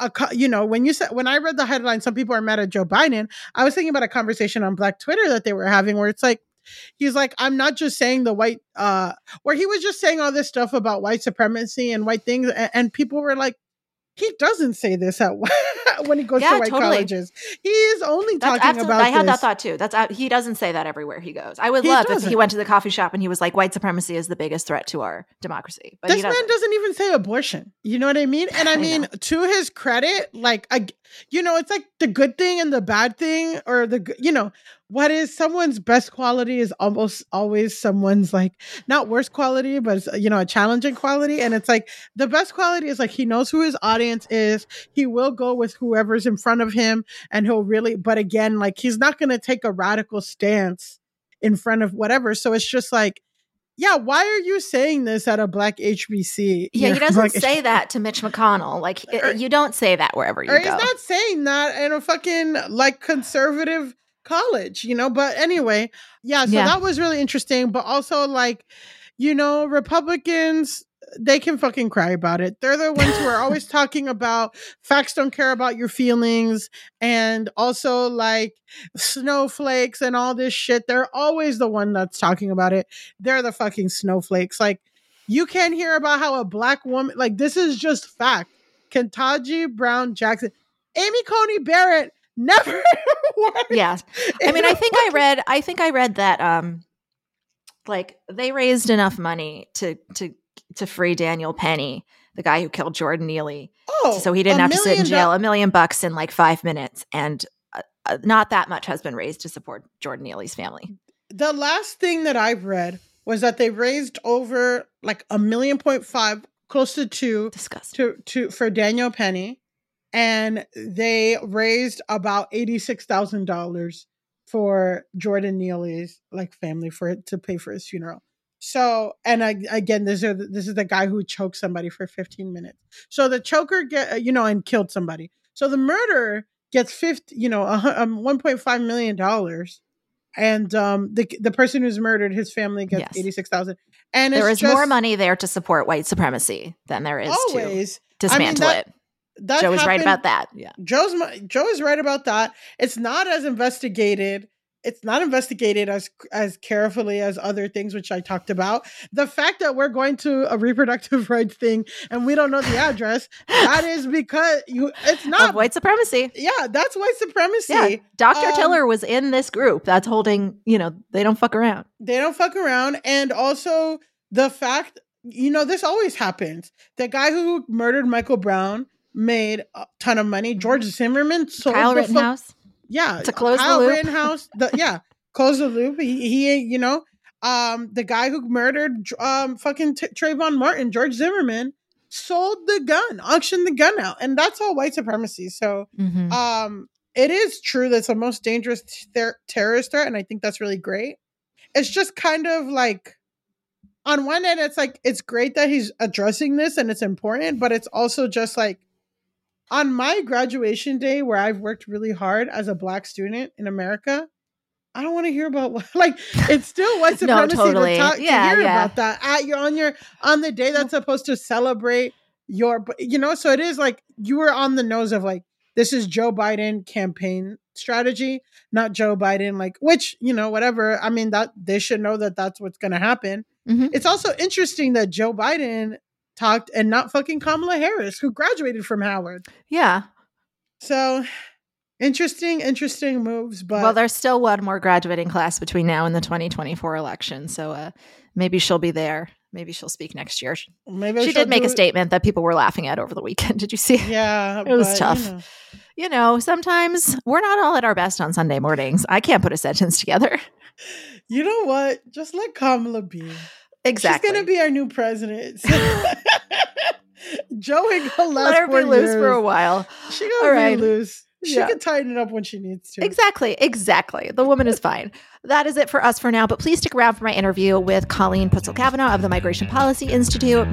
I read the headline, some people are mad at Joe Biden. I was thinking about a conversation on Black Twitter that they were having where it's like, he's like, I'm not just saying the white, where he was just saying all this stuff about white supremacy and white things. And people were like, he doesn't say this when he goes to white colleges. He is only talking about I had that thought too. He doesn't say that everywhere he goes. I would love if he went to the coffee shop and he was like, white supremacy is the biggest threat to our democracy. But this man doesn't even say abortion. You know what I mean? And I mean, to his credit, like, it's like the good thing and the bad thing, or what is someone's best quality is almost always someone's like not worst quality, but a challenging quality. And it's like the best quality is like he knows who his audience is. He will go with whoever's in front of him, and but again, like he's not going to take a radical stance in front of whatever. So it's just like, yeah, why are you saying this at a Black HBC? Yeah, he doesn't say that to Mitch McConnell. Like, you don't say that wherever you go. He's not saying that in a fucking like conservative college, but anyway, so that was really interesting. But also like, Republicans, they can fucking cry about it. They're the ones who are always talking about facts don't care about your feelings, and also like snowflakes and all this shit. They're always the one that's talking about it. They're the fucking snowflakes. Like, you can't hear about how a Black woman, like, this is just fact. Ketanji Brown Jackson, Amy Coney Barrett never worked. Yeah. I mean, I think I read that like they raised enough money to free Daniel Penny, the guy who killed Jordan Neely. So he didn't have to sit in jail. $1 million in like 5 minutes, and not that much has been raised to support Jordan Neely's family. The last thing that I've read was that they raised over like $1.5 million, close to $2 million for Daniel Penny. And they raised about $86,000 for Jordan Neely's like family to pay for his funeral. So, and again, this is the guy who choked somebody for 15 minutes. So the choker and killed somebody. So the murderer gets $1.5 million, and the person who's murdered, his family gets $86,000. And there is more money there to support white supremacy than there is to dismantle it. Joe is right about that. Yeah. Joe is right about that. It's not as investigated. It's not investigated as carefully as other things, which I talked about. The fact that we're going to a reproductive rights thing and we don't know the address, that is because it's not of white supremacy. Yeah, that's white supremacy. Yeah. Dr. Tiller was in this group that's holding, they don't fuck around. They don't fuck around. And also the fact, this always happens. The guy who murdered Michael Brown made a ton of money. George Zimmerman sold Kyle Rittenhouse. To close the loop. Rittenhouse. Close the loop. He the guy who murdered fucking Trayvon Martin, George Zimmerman, sold the gun, auctioned the gun out, and that's all white supremacy. So, it is true that's the most dangerous terrorist threat, and I think that's really great. It's just kind of like, on one end, it's like it's great that he's addressing this and it's important, but it's also just like, on my graduation day, where I've worked really hard as a Black student in America, I don't want to hear about what, like, it's still white supremacy totally. to hear Yeah. about that on the day that's supposed to celebrate your, so it is like you were on the nose of like, this is Joe Biden campaign strategy, not Joe Biden, like, which, whatever. I mean, that they should know that that's what's going to happen. Mhm. It's also interesting that Joe Biden talked and not fucking Kamala Harris, who graduated from Howard. Yeah. So interesting moves. But Well, there's still one more graduating class between now and the 2024 election. So maybe she'll be there. Maybe she'll speak next year. maybe She did make a statement that people were laughing at over the weekend. Did you see? Yeah. It was tough. Sometimes we're not all at our best on Sunday mornings. I can't put a sentence together. You know what? Just let Kamala be. Exactly. She's going to be our new president. Joe ain't going to last Let her 4 be loose years. for a while. She going to be loose. She Yeah. can tighten it up when she needs to. Exactly. The woman is fine. That is it for us for now, but please stick around for my interview with Colleen Putzel-Kavanaugh of the Migration Policy Institute.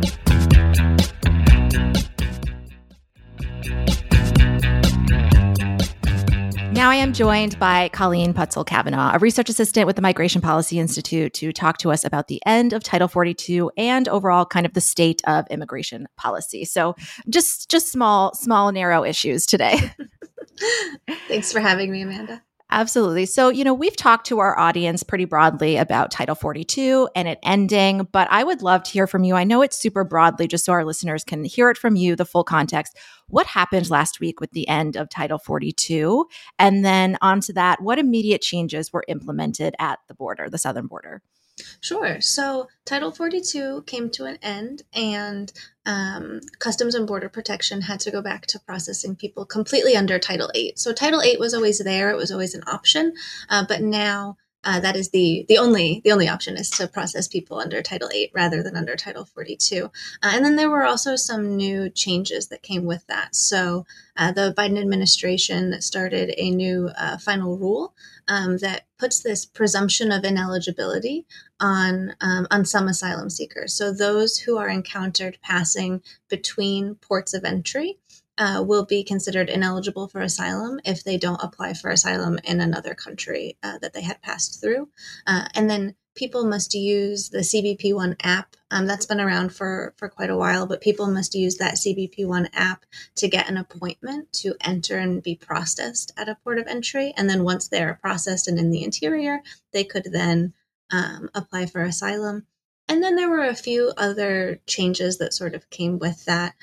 Now I am joined by Colleen Putzel-Kavanaugh, a research assistant with the Migration Policy Institute, to talk to us about the end of Title 42 and overall kind of the state of immigration policy. So just small, narrow issues today. Thanks for having me, Amanda. Absolutely. So, we've talked to our audience pretty broadly about Title 42 and it ending, but I would love to hear from you. I know it's super broadly, just so our listeners can hear it from you, the full context. What happened last week with the end of Title 42? And then onto that, what immediate changes were implemented at the border, the southern border? Sure. So Title 42 came to an end, and Customs and Border Protection had to go back to processing people completely under Title 8. So Title 8 was always there; it was always an option, but now that is the only option is to process people under Title 8 rather than under Title 42. And then there were also some new changes that came with that. So the Biden administration started a new final rule that puts this presumption of ineligibility on some asylum seekers. So those who are encountered passing between ports of entry will be considered ineligible for asylum if they don't apply for asylum in another country that they had passed through. And then people must use the CBP-1 app. That's been around for quite a while, but people must use that CBP-1 app to get an appointment to enter and be processed at a port of entry. And then once they're processed and in the interior, they could then apply for asylum. And then there were a few other changes that sort of came with that.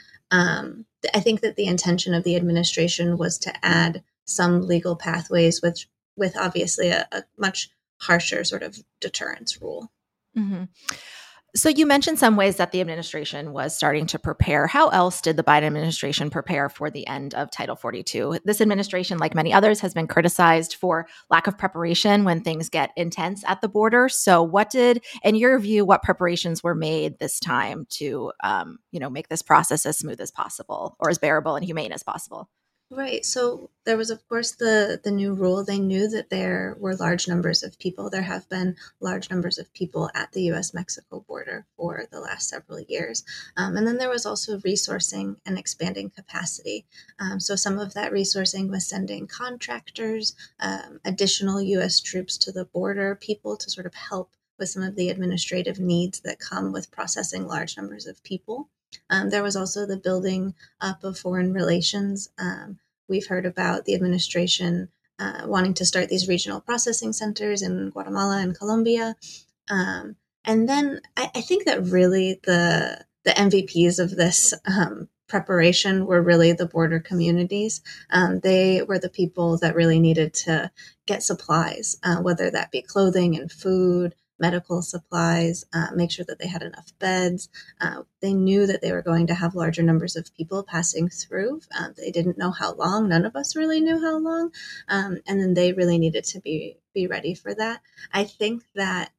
I think that the intention of the administration was to add some legal pathways with obviously a much harsher sort of deterrence rule. Mm-hmm. So you mentioned some ways that the administration was starting to prepare. How else did the Biden administration prepare for the end of Title 42? This administration, like many others, has been criticized for lack of preparation when things get intense at the border. So in your view, what preparations were made this time to, make this process as smooth as possible or as bearable and humane as possible? Right. So there was, of course, the new rule. They knew that there were large numbers of people. There have been large numbers of people at the U.S.-Mexico border for the last several years. And then there was also resourcing and expanding capacity. So some of that resourcing was sending contractors, additional U.S. troops to the border, people to sort of help with some of the administrative needs that come with processing large numbers of people. There was also the building up of foreign relations. We've heard about the administration wanting to start these regional processing centers in Guatemala and Colombia. And then I think that really the MVPs of this preparation were really the border communities. They were the people that really needed to get supplies, whether that be clothing and food, medical supplies, make sure that they had enough beds. They knew that they were going to have larger numbers of people passing through. They didn't know how long. None of us really knew how long. And then they really needed to be ready for that. I think that,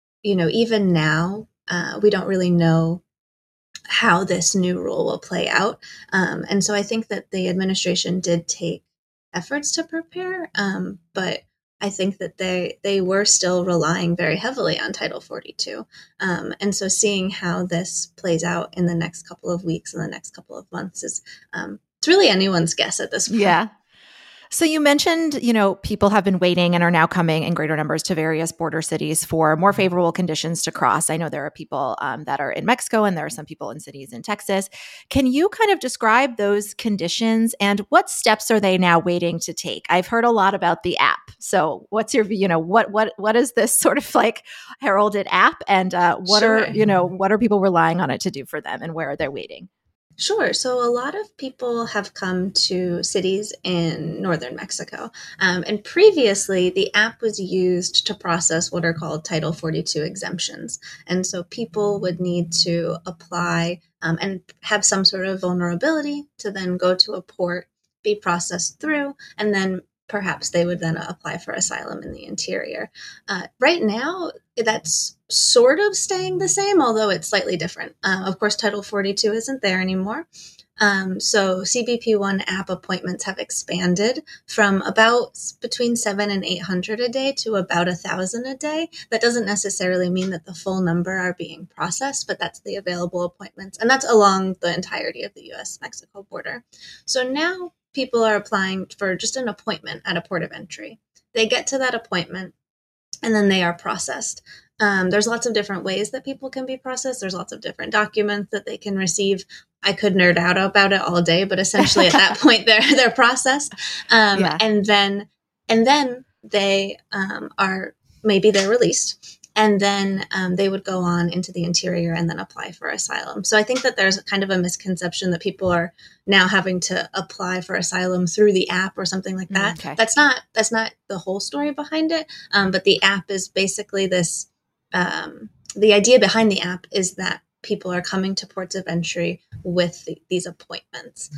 even now, we don't really know how this new rule will play out. And so I think that the administration did take efforts to prepare, but I think that they were still relying very heavily on Title 42. And so seeing how this plays out in the next couple of weeks and the next couple of months is it's really anyone's guess at this point. Yeah. So you mentioned, people have been waiting and are now coming in greater numbers to various border cities for more favorable conditions to cross. I know there are people that are in Mexico and there are some people in cities in Texas. Can you kind of describe those conditions and what steps are they now waiting to take? I've heard a lot about the app. So what's your, what is this sort of like heralded app, and what are people relying on it to do for them, and where are they waiting? Sure. So a lot of people have come to cities in northern Mexico. And previously, the app was used to process what are called Title 42 exemptions. And so people would need to apply and have some sort of vulnerability to then go to a port, be processed through, and then perhaps they would then apply for asylum in the interior. Right now, that's sort of staying the same, although it's slightly different. Of course, Title 42 isn't there anymore. So CBP1 app appointments have expanded from about between 700 and 800 a day to about 1,000 a day. That doesn't necessarily mean that the full number are being processed, but that's the available appointments. And that's along the entirety of the US-Mexico border. So now people are applying for just an appointment at a port of entry. They get to that appointment and then they are processed. There's lots of different ways that people can be processed. There's lots of different documents that they can receive. I could nerd out about it all day, but essentially at that point they're processed. And then they they're released. And then they would go on into the interior and then apply for asylum. So I think that there's kind of a misconception that people are now having to apply for asylum through the app or something like that. Okay. That's not the whole story behind it. But the app is basically this. The idea behind the app is that people are coming to ports of entry with these appointments.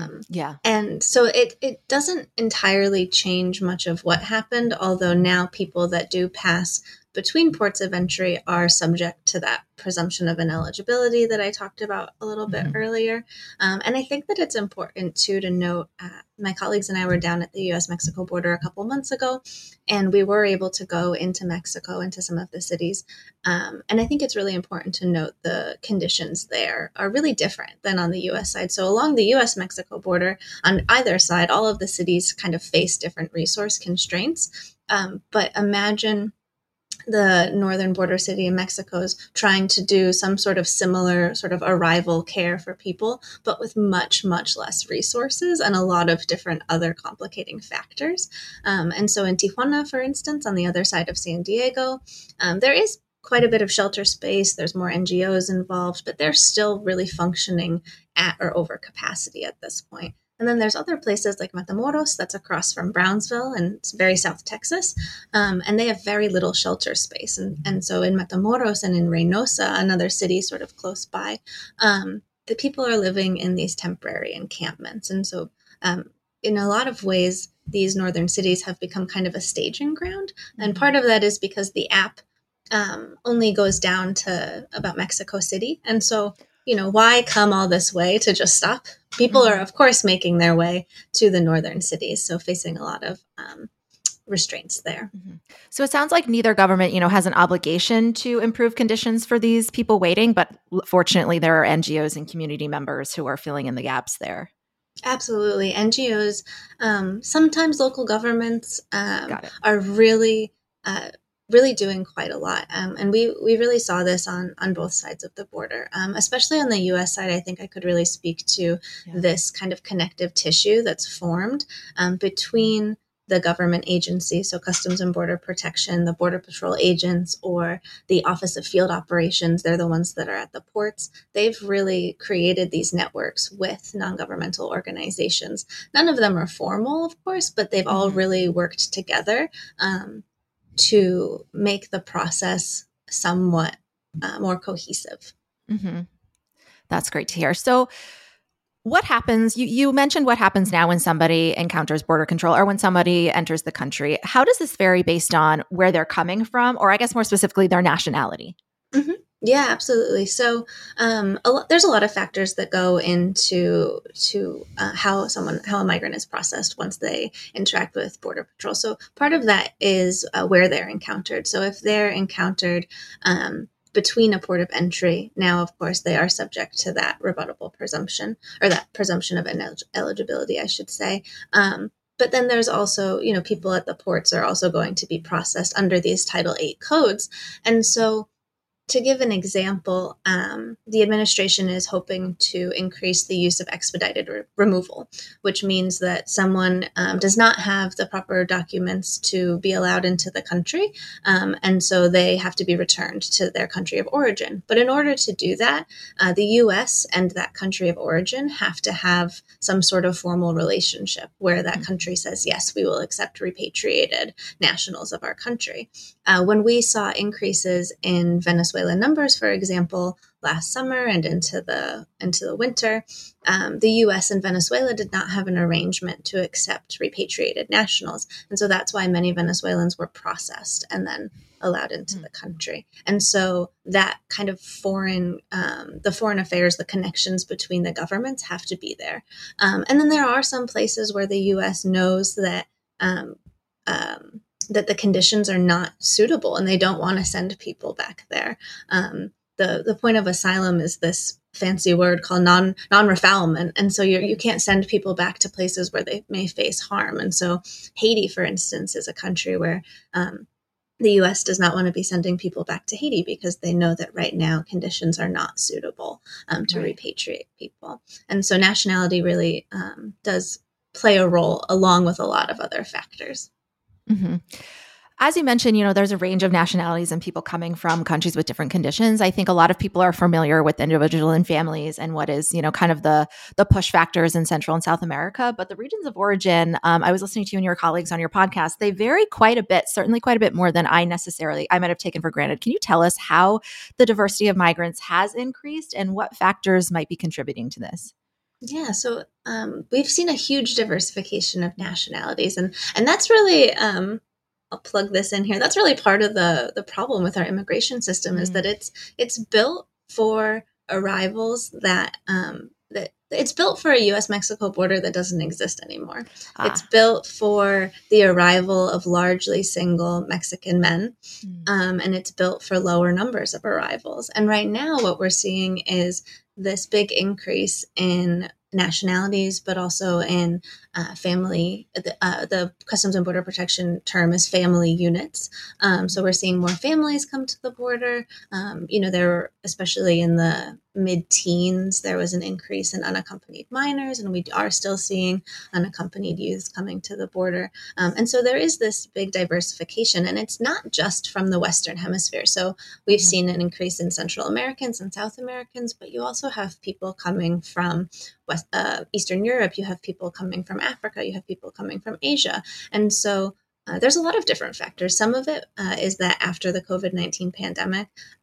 And so it doesn't entirely change much of what happened, although now people that do pass between ports of entry are subject to that presumption of ineligibility that I talked about a little bit earlier. And I think that it's important too to note, my colleagues and I were down at the US-Mexico border a couple months ago, and we were able to go into Mexico, into some of the cities. And I think it's really important to note the conditions there are really different than on the US side. So along the US-Mexico border, on either side, all of the cities kind of face different resource constraints. But imagine the northern border city in Mexico is trying to do some sort of similar sort of arrival care for people, but with much, much less resources and a lot of different other complicating factors. And so in Tijuana, for instance, on the other side of San Diego, there is quite a bit of shelter space. There's more NGOs involved, but they're still really functioning at or over capacity at this point. And then there's other places like Matamoros, that's across from Brownsville and it's very South Texas. And they have very little shelter space. And so in Matamoros and in Reynosa, another city sort of close by, the people are living in these temporary encampments. And so in a lot of ways, these northern cities have become kind of a staging ground. And part of that is because the app only goes down to about Mexico City. And so why come all this way to just stop? People are, of course, making their way to the northern cities, so facing a lot of restraints there. So it sounds like neither government, has an obligation to improve conditions for these people waiting, but fortunately there are NGOs and community members who are filling in the gaps there. Absolutely. NGOs, sometimes local governments are really doing quite a lot. And we really saw this on both sides of the border, especially on the U.S. side. I think I could really speak to this kind of connective tissue that's formed between the government agency, so Customs and Border Protection, the Border Patrol agents, or the Office of Field Operations. They're the ones that are at the ports. They've really created these networks with non-governmental organizations. None of them are formal, of course, but they've all really worked together to make the process somewhat more cohesive. That's great to hear. So what happens, you mentioned what happens now when somebody encounters border control or when somebody enters the country. How does this vary based on where they're coming from, or I guess more specifically, their nationality? Yeah, absolutely. So there's a lot of factors that go into how a migrant is processed once they interact with Border Patrol. So part of that is where they're encountered. So if they're encountered between a port of entry, now, of course, they are subject to that rebuttable presumption, or that presumption of eligibility, I should say. But then there's also, people at the ports are also going to be processed under these Title VIII codes. And so, to give an example, the administration is hoping to increase the use of expedited removal, which means that someone does not have the proper documents to be allowed into the country, and so they have to be returned to their country of origin. But in order to do that, the U.S. and that country of origin have to have some sort of formal relationship where that country says, yes, we will accept repatriated nationals of our country. When we saw increases in Venezuela numbers, for example, last summer and into the winter, the U.S. and Venezuela did not have an arrangement to accept repatriated nationals, and so that's why many Venezuelans were processed and then allowed into the country. And so that kind of the foreign affairs, the connections between the governments have to be there. And then there are some places where the U.S. knows that that the conditions are not suitable and they don't want to send people back there. The point of asylum is this fancy word called non-refoulement. And so you can't send people back to places where they may face harm. And so Haiti, for instance, is a country where the U.S. does not want to be sending people back to Haiti because they know that right now conditions are not suitable to repatriate people. And so nationality really does play a role along with a lot of other factors. Mm-hmm. As you mentioned, there's a range of nationalities and people coming from countries with different conditions. I think a lot of people are familiar with individual and families and what is, kind of the push factors in Central and South America. But the regions of origin, I was listening to you and your colleagues on your podcast, they vary quite a bit, certainly quite a bit more than I might have taken for granted. Can you tell us how the diversity of migrants has increased and what factors might be contributing to this? Yeah, so we've seen a huge diversification of nationalities, and that's really I'll plug this in here. That's really part of the problem with our immigration system is that it's built for arrivals that it's built for a U.S.-Mexico border that doesn't exist anymore. It's built for the arrival of largely single Mexican men, and it's built for lower numbers of arrivals. And right now what we're seeing is this big increase in nationalities, but also in family. The Customs and Border Protection term is family units. So we're seeing more families come to the border. There, especially in the mid-teens, there was an increase in unaccompanied minors, and we are still seeing unaccompanied youth coming to the border. And so there is this big diversification, and it's not just from the Western Hemisphere. So we've seen an increase in Central Americans and South Americans, but you also have people coming from Eastern Europe, you have people coming from Africa, you have people coming from Asia. And so there's a lot of different factors. Some of it is that after the COVID-19 pandemic,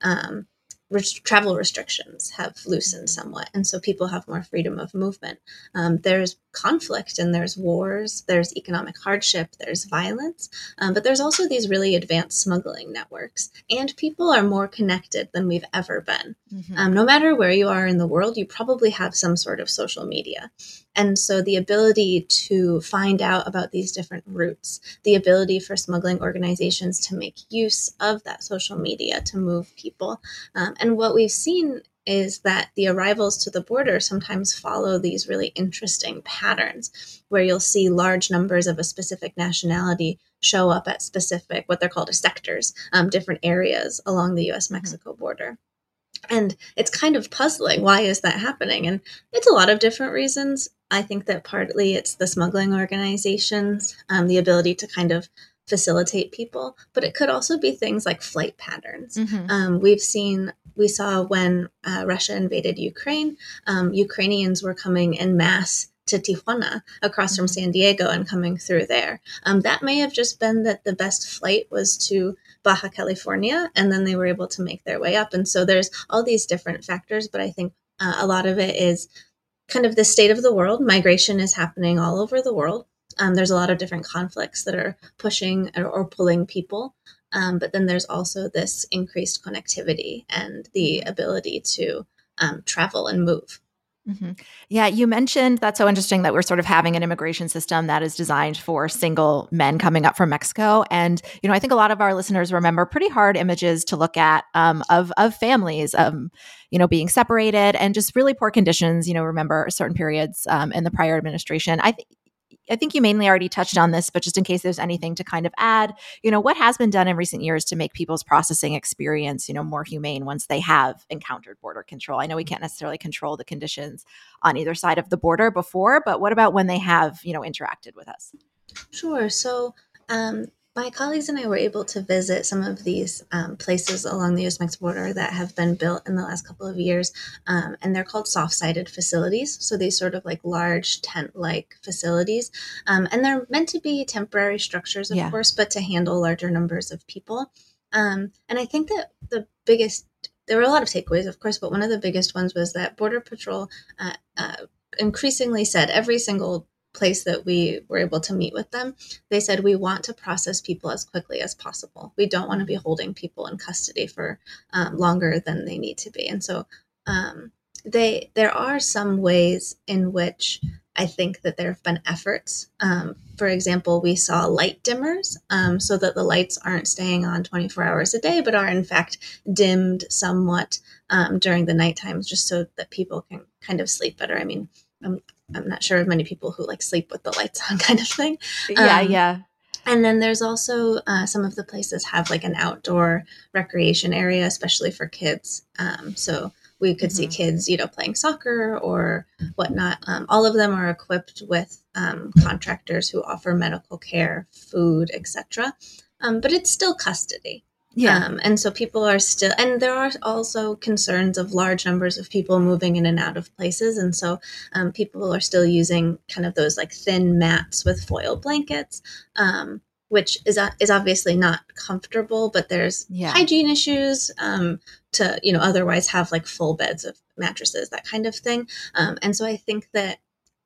travel restrictions have loosened somewhat. And so people have more freedom of movement. There's conflict and there's wars, there's economic hardship, there's violence, but there's also these really advanced smuggling networks. And people are more connected than we've ever been. No matter where you are in the world, you probably have some sort of social media. And so the ability to find out about these different routes, the ability for smuggling organizations to make use of that social media to move people. And what we've seen is that the arrivals to the border sometimes follow these really interesting patterns where you'll see large numbers of a specific nationality show up at specific, what they're called sectors, different areas along the U.S.-Mexico border. And it's kind of puzzling. Why is that happening? And it's a lot of different reasons. I think that partly it's the smuggling organizations, the ability to kind of facilitate people, but it could also be things like flight patterns. We saw when Russia invaded Ukraine, Ukrainians were coming en masse to Tijuana across from San Diego and coming through there. That may have just been that the best flight was to Baja California, and then they were able to make their way up. And so there's all these different factors, but I think a lot of it is kind of the state of the world. Migration is happening all over the world. There's a lot of different conflicts that are pushing or pulling people. But then there's also this increased connectivity and the ability to travel and move. Mm-hmm. Yeah, you mentioned that's so interesting that we're sort of having an immigration system that is designed for single men coming up from Mexico. And, I think a lot of our listeners remember pretty hard images to look at of families, being separated and just really poor conditions, remember certain periods in the prior administration. I think you mainly already touched on this, but just in case there's anything to kind of add, what has been done in recent years to make people's processing experience, more humane once they have encountered border control? I know we can't necessarily control the conditions on either side of the border before, but what about when they have, interacted with us? Sure. So, my colleagues and I were able to visit some of these places along the U.S.-Mexico border that have been built in the last couple of years, and they're called soft-sided facilities. So these sort of like large tent-like facilities, and they're meant to be temporary structures, of course, but to handle larger numbers of people. And I think that there were a lot of takeaways, of course, but one of the biggest ones was that Border Patrol increasingly said every single place that we were able to meet with them, they said, we want to process people as quickly as possible. We don't want to be holding people in custody for longer than they need to be. And so there are some ways in which I think that there have been efforts. For example, we saw light dimmers so that the lights aren't staying on 24 hours a day, but are in fact dimmed somewhat during the night times, just so that people can kind of sleep better. I mean, I'm not sure of many people who like sleep with the lights on kind of thing. Yeah. And then there's also some of the places have like an outdoor recreation area, especially for kids. So we could see kids, playing soccer or whatnot. All of them are equipped with contractors who offer medical care, food, etc. But it's still custody. Yeah. And so people are still, and there are also concerns of large numbers of people moving in and out of places. And so people are still using kind of those like thin mats with foil blankets, which is obviously not comfortable, but there's hygiene issues to, otherwise have like full beds of mattresses, that kind of thing. And so I think that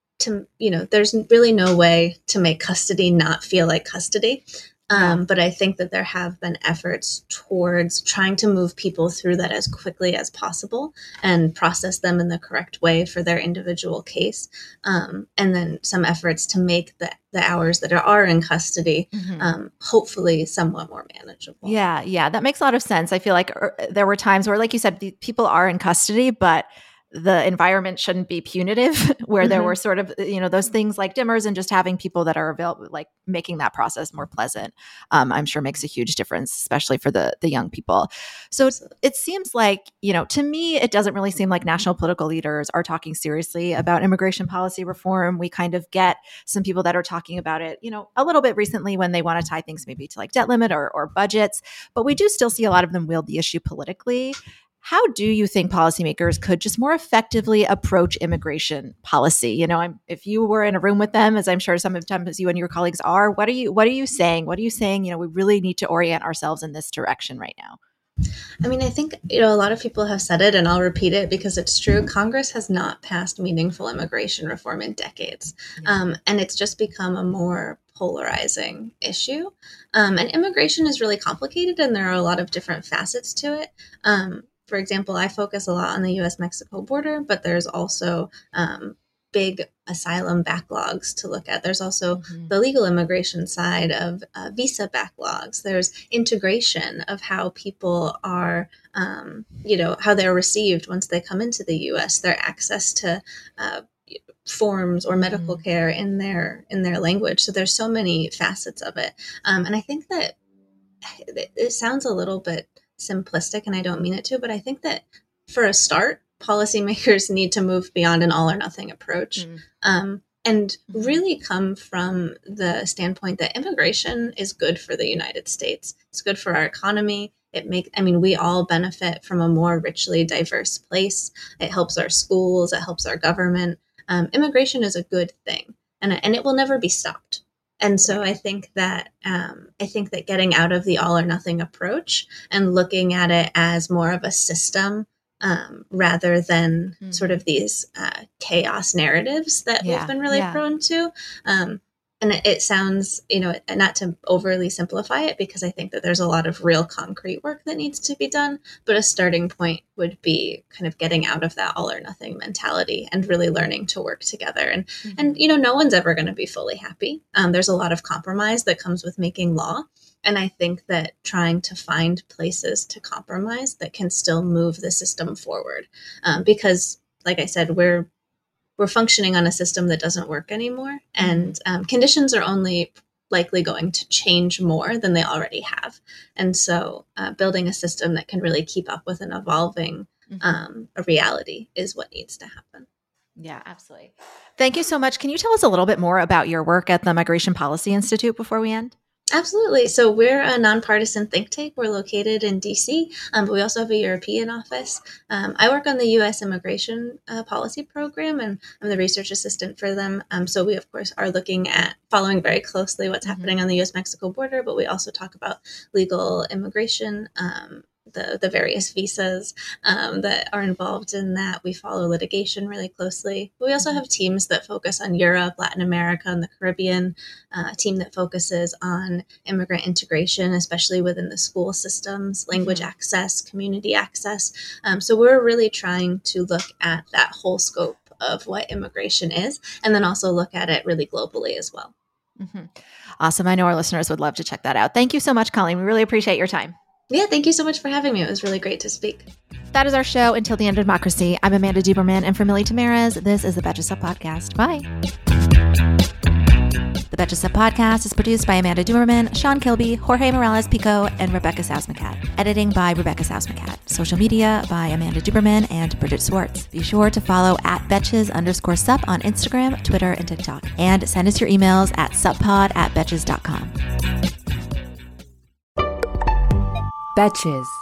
there's really no way to make custody not feel like custody. But I think that there have been efforts towards trying to move people through that as quickly as possible and process them in the correct way for their individual case. And then some efforts to make the hours that are in custody hopefully somewhat more manageable. Yeah. That makes a lot of sense. I feel like there were times where, like you said, people are in custody, but the environment shouldn't be punitive, where there were sort of, those things like dimmers and just having people that are available, like making that process more pleasant, I'm sure makes a huge difference, especially for the young people. So it seems like, to me, it doesn't really seem like national political leaders are talking seriously about immigration policy reform. We kind of get some people that are talking about it, a little bit recently when they want to tie things maybe to like debt limit or budgets, but we do still see a lot of them wield the issue politically. How do you think policymakers could just more effectively approach immigration policy? If you were in a room with them, as I'm sure sometimes you and your colleagues are, what are you saying? What are you saying? We really need to orient ourselves in this direction right now. I mean, I think, a lot of people have said it, and I'll repeat it because it's true. Congress has not passed meaningful immigration reform in decades. And it's just become a more polarizing issue. And immigration is really complicated, and there are a lot of different facets to it. For example, I focus a lot on the U.S.-Mexico border, but there's also big asylum backlogs to look at. There's also the legal immigration side of visa backlogs. There's integration of how people are, how they're received once they come into the U.S., their access to forms or medical care in their language. So there's so many facets of it. And I think that it sounds a little bit simplistic, and I don't mean it to, but I think that for a start, policymakers need to move beyond an all or nothing approach and really come from the standpoint that immigration is good for the United States. It's good for our economy. We all benefit from a more richly diverse place. It helps our schools. It helps our government. Immigration is a good thing, and it will never be stopped. And so I think that getting out of the all or nothing approach and looking at it as more of a system rather than sort of these chaos narratives that we've been really prone to. And it sounds, not to overly simplify it, because I think that there's a lot of real concrete work that needs to be done. But a starting point would be kind of getting out of that all or nothing mentality and really learning to work together. And no one's ever going to be fully happy. There's a lot of compromise that comes with making law. And I think that trying to find places to compromise that can still move the system forward, because, like I said, we're we're functioning on a system that doesn't work anymore. And conditions are only likely going to change more than they already have. And so building a system that can really keep up with an evolving a reality is what needs to happen. Yeah, absolutely. Thank you so much. Can you tell us a little bit more about your work at the Migration Policy Institute before we end? Absolutely. So we're a nonpartisan think tank. We're located in DC, but we also have a European office. I work on the U.S. immigration policy program, and I'm the research assistant for them. So we, of course, are looking at following very closely what's happening on the U.S.-Mexico border, but we also talk about legal immigration, the various visas that are involved in that. We follow litigation really closely. But we also have teams that focus on Europe, Latin America, and the Caribbean, a team that focuses on immigrant integration, especially within the school systems, language access, community access. So we're really trying to look at that whole scope of what immigration is, and then also look at it really globally as well. Awesome. I know our listeners would love to check that out. Thank you so much, Colleen. We really appreciate your time. Yeah, thank you so much for having me. It was really great to speak. That is our show, Until the End of Democracy. I'm Amanda Duberman, and for Millie Tamarez, this is the Betches Sup Podcast. Bye. The Betches Sup Podcast is produced by Amanda Duberman, Sean Kilby, Jorge Morales-Pico, and Rebecca Sausmacat. Editing by Rebecca Sausmacat. Social media by Amanda Duberman and Bridget Swartz. Be sure to follow at Betches_Sup on Instagram, Twitter, and TikTok. And send us your emails at suppod@betches.com. Betches.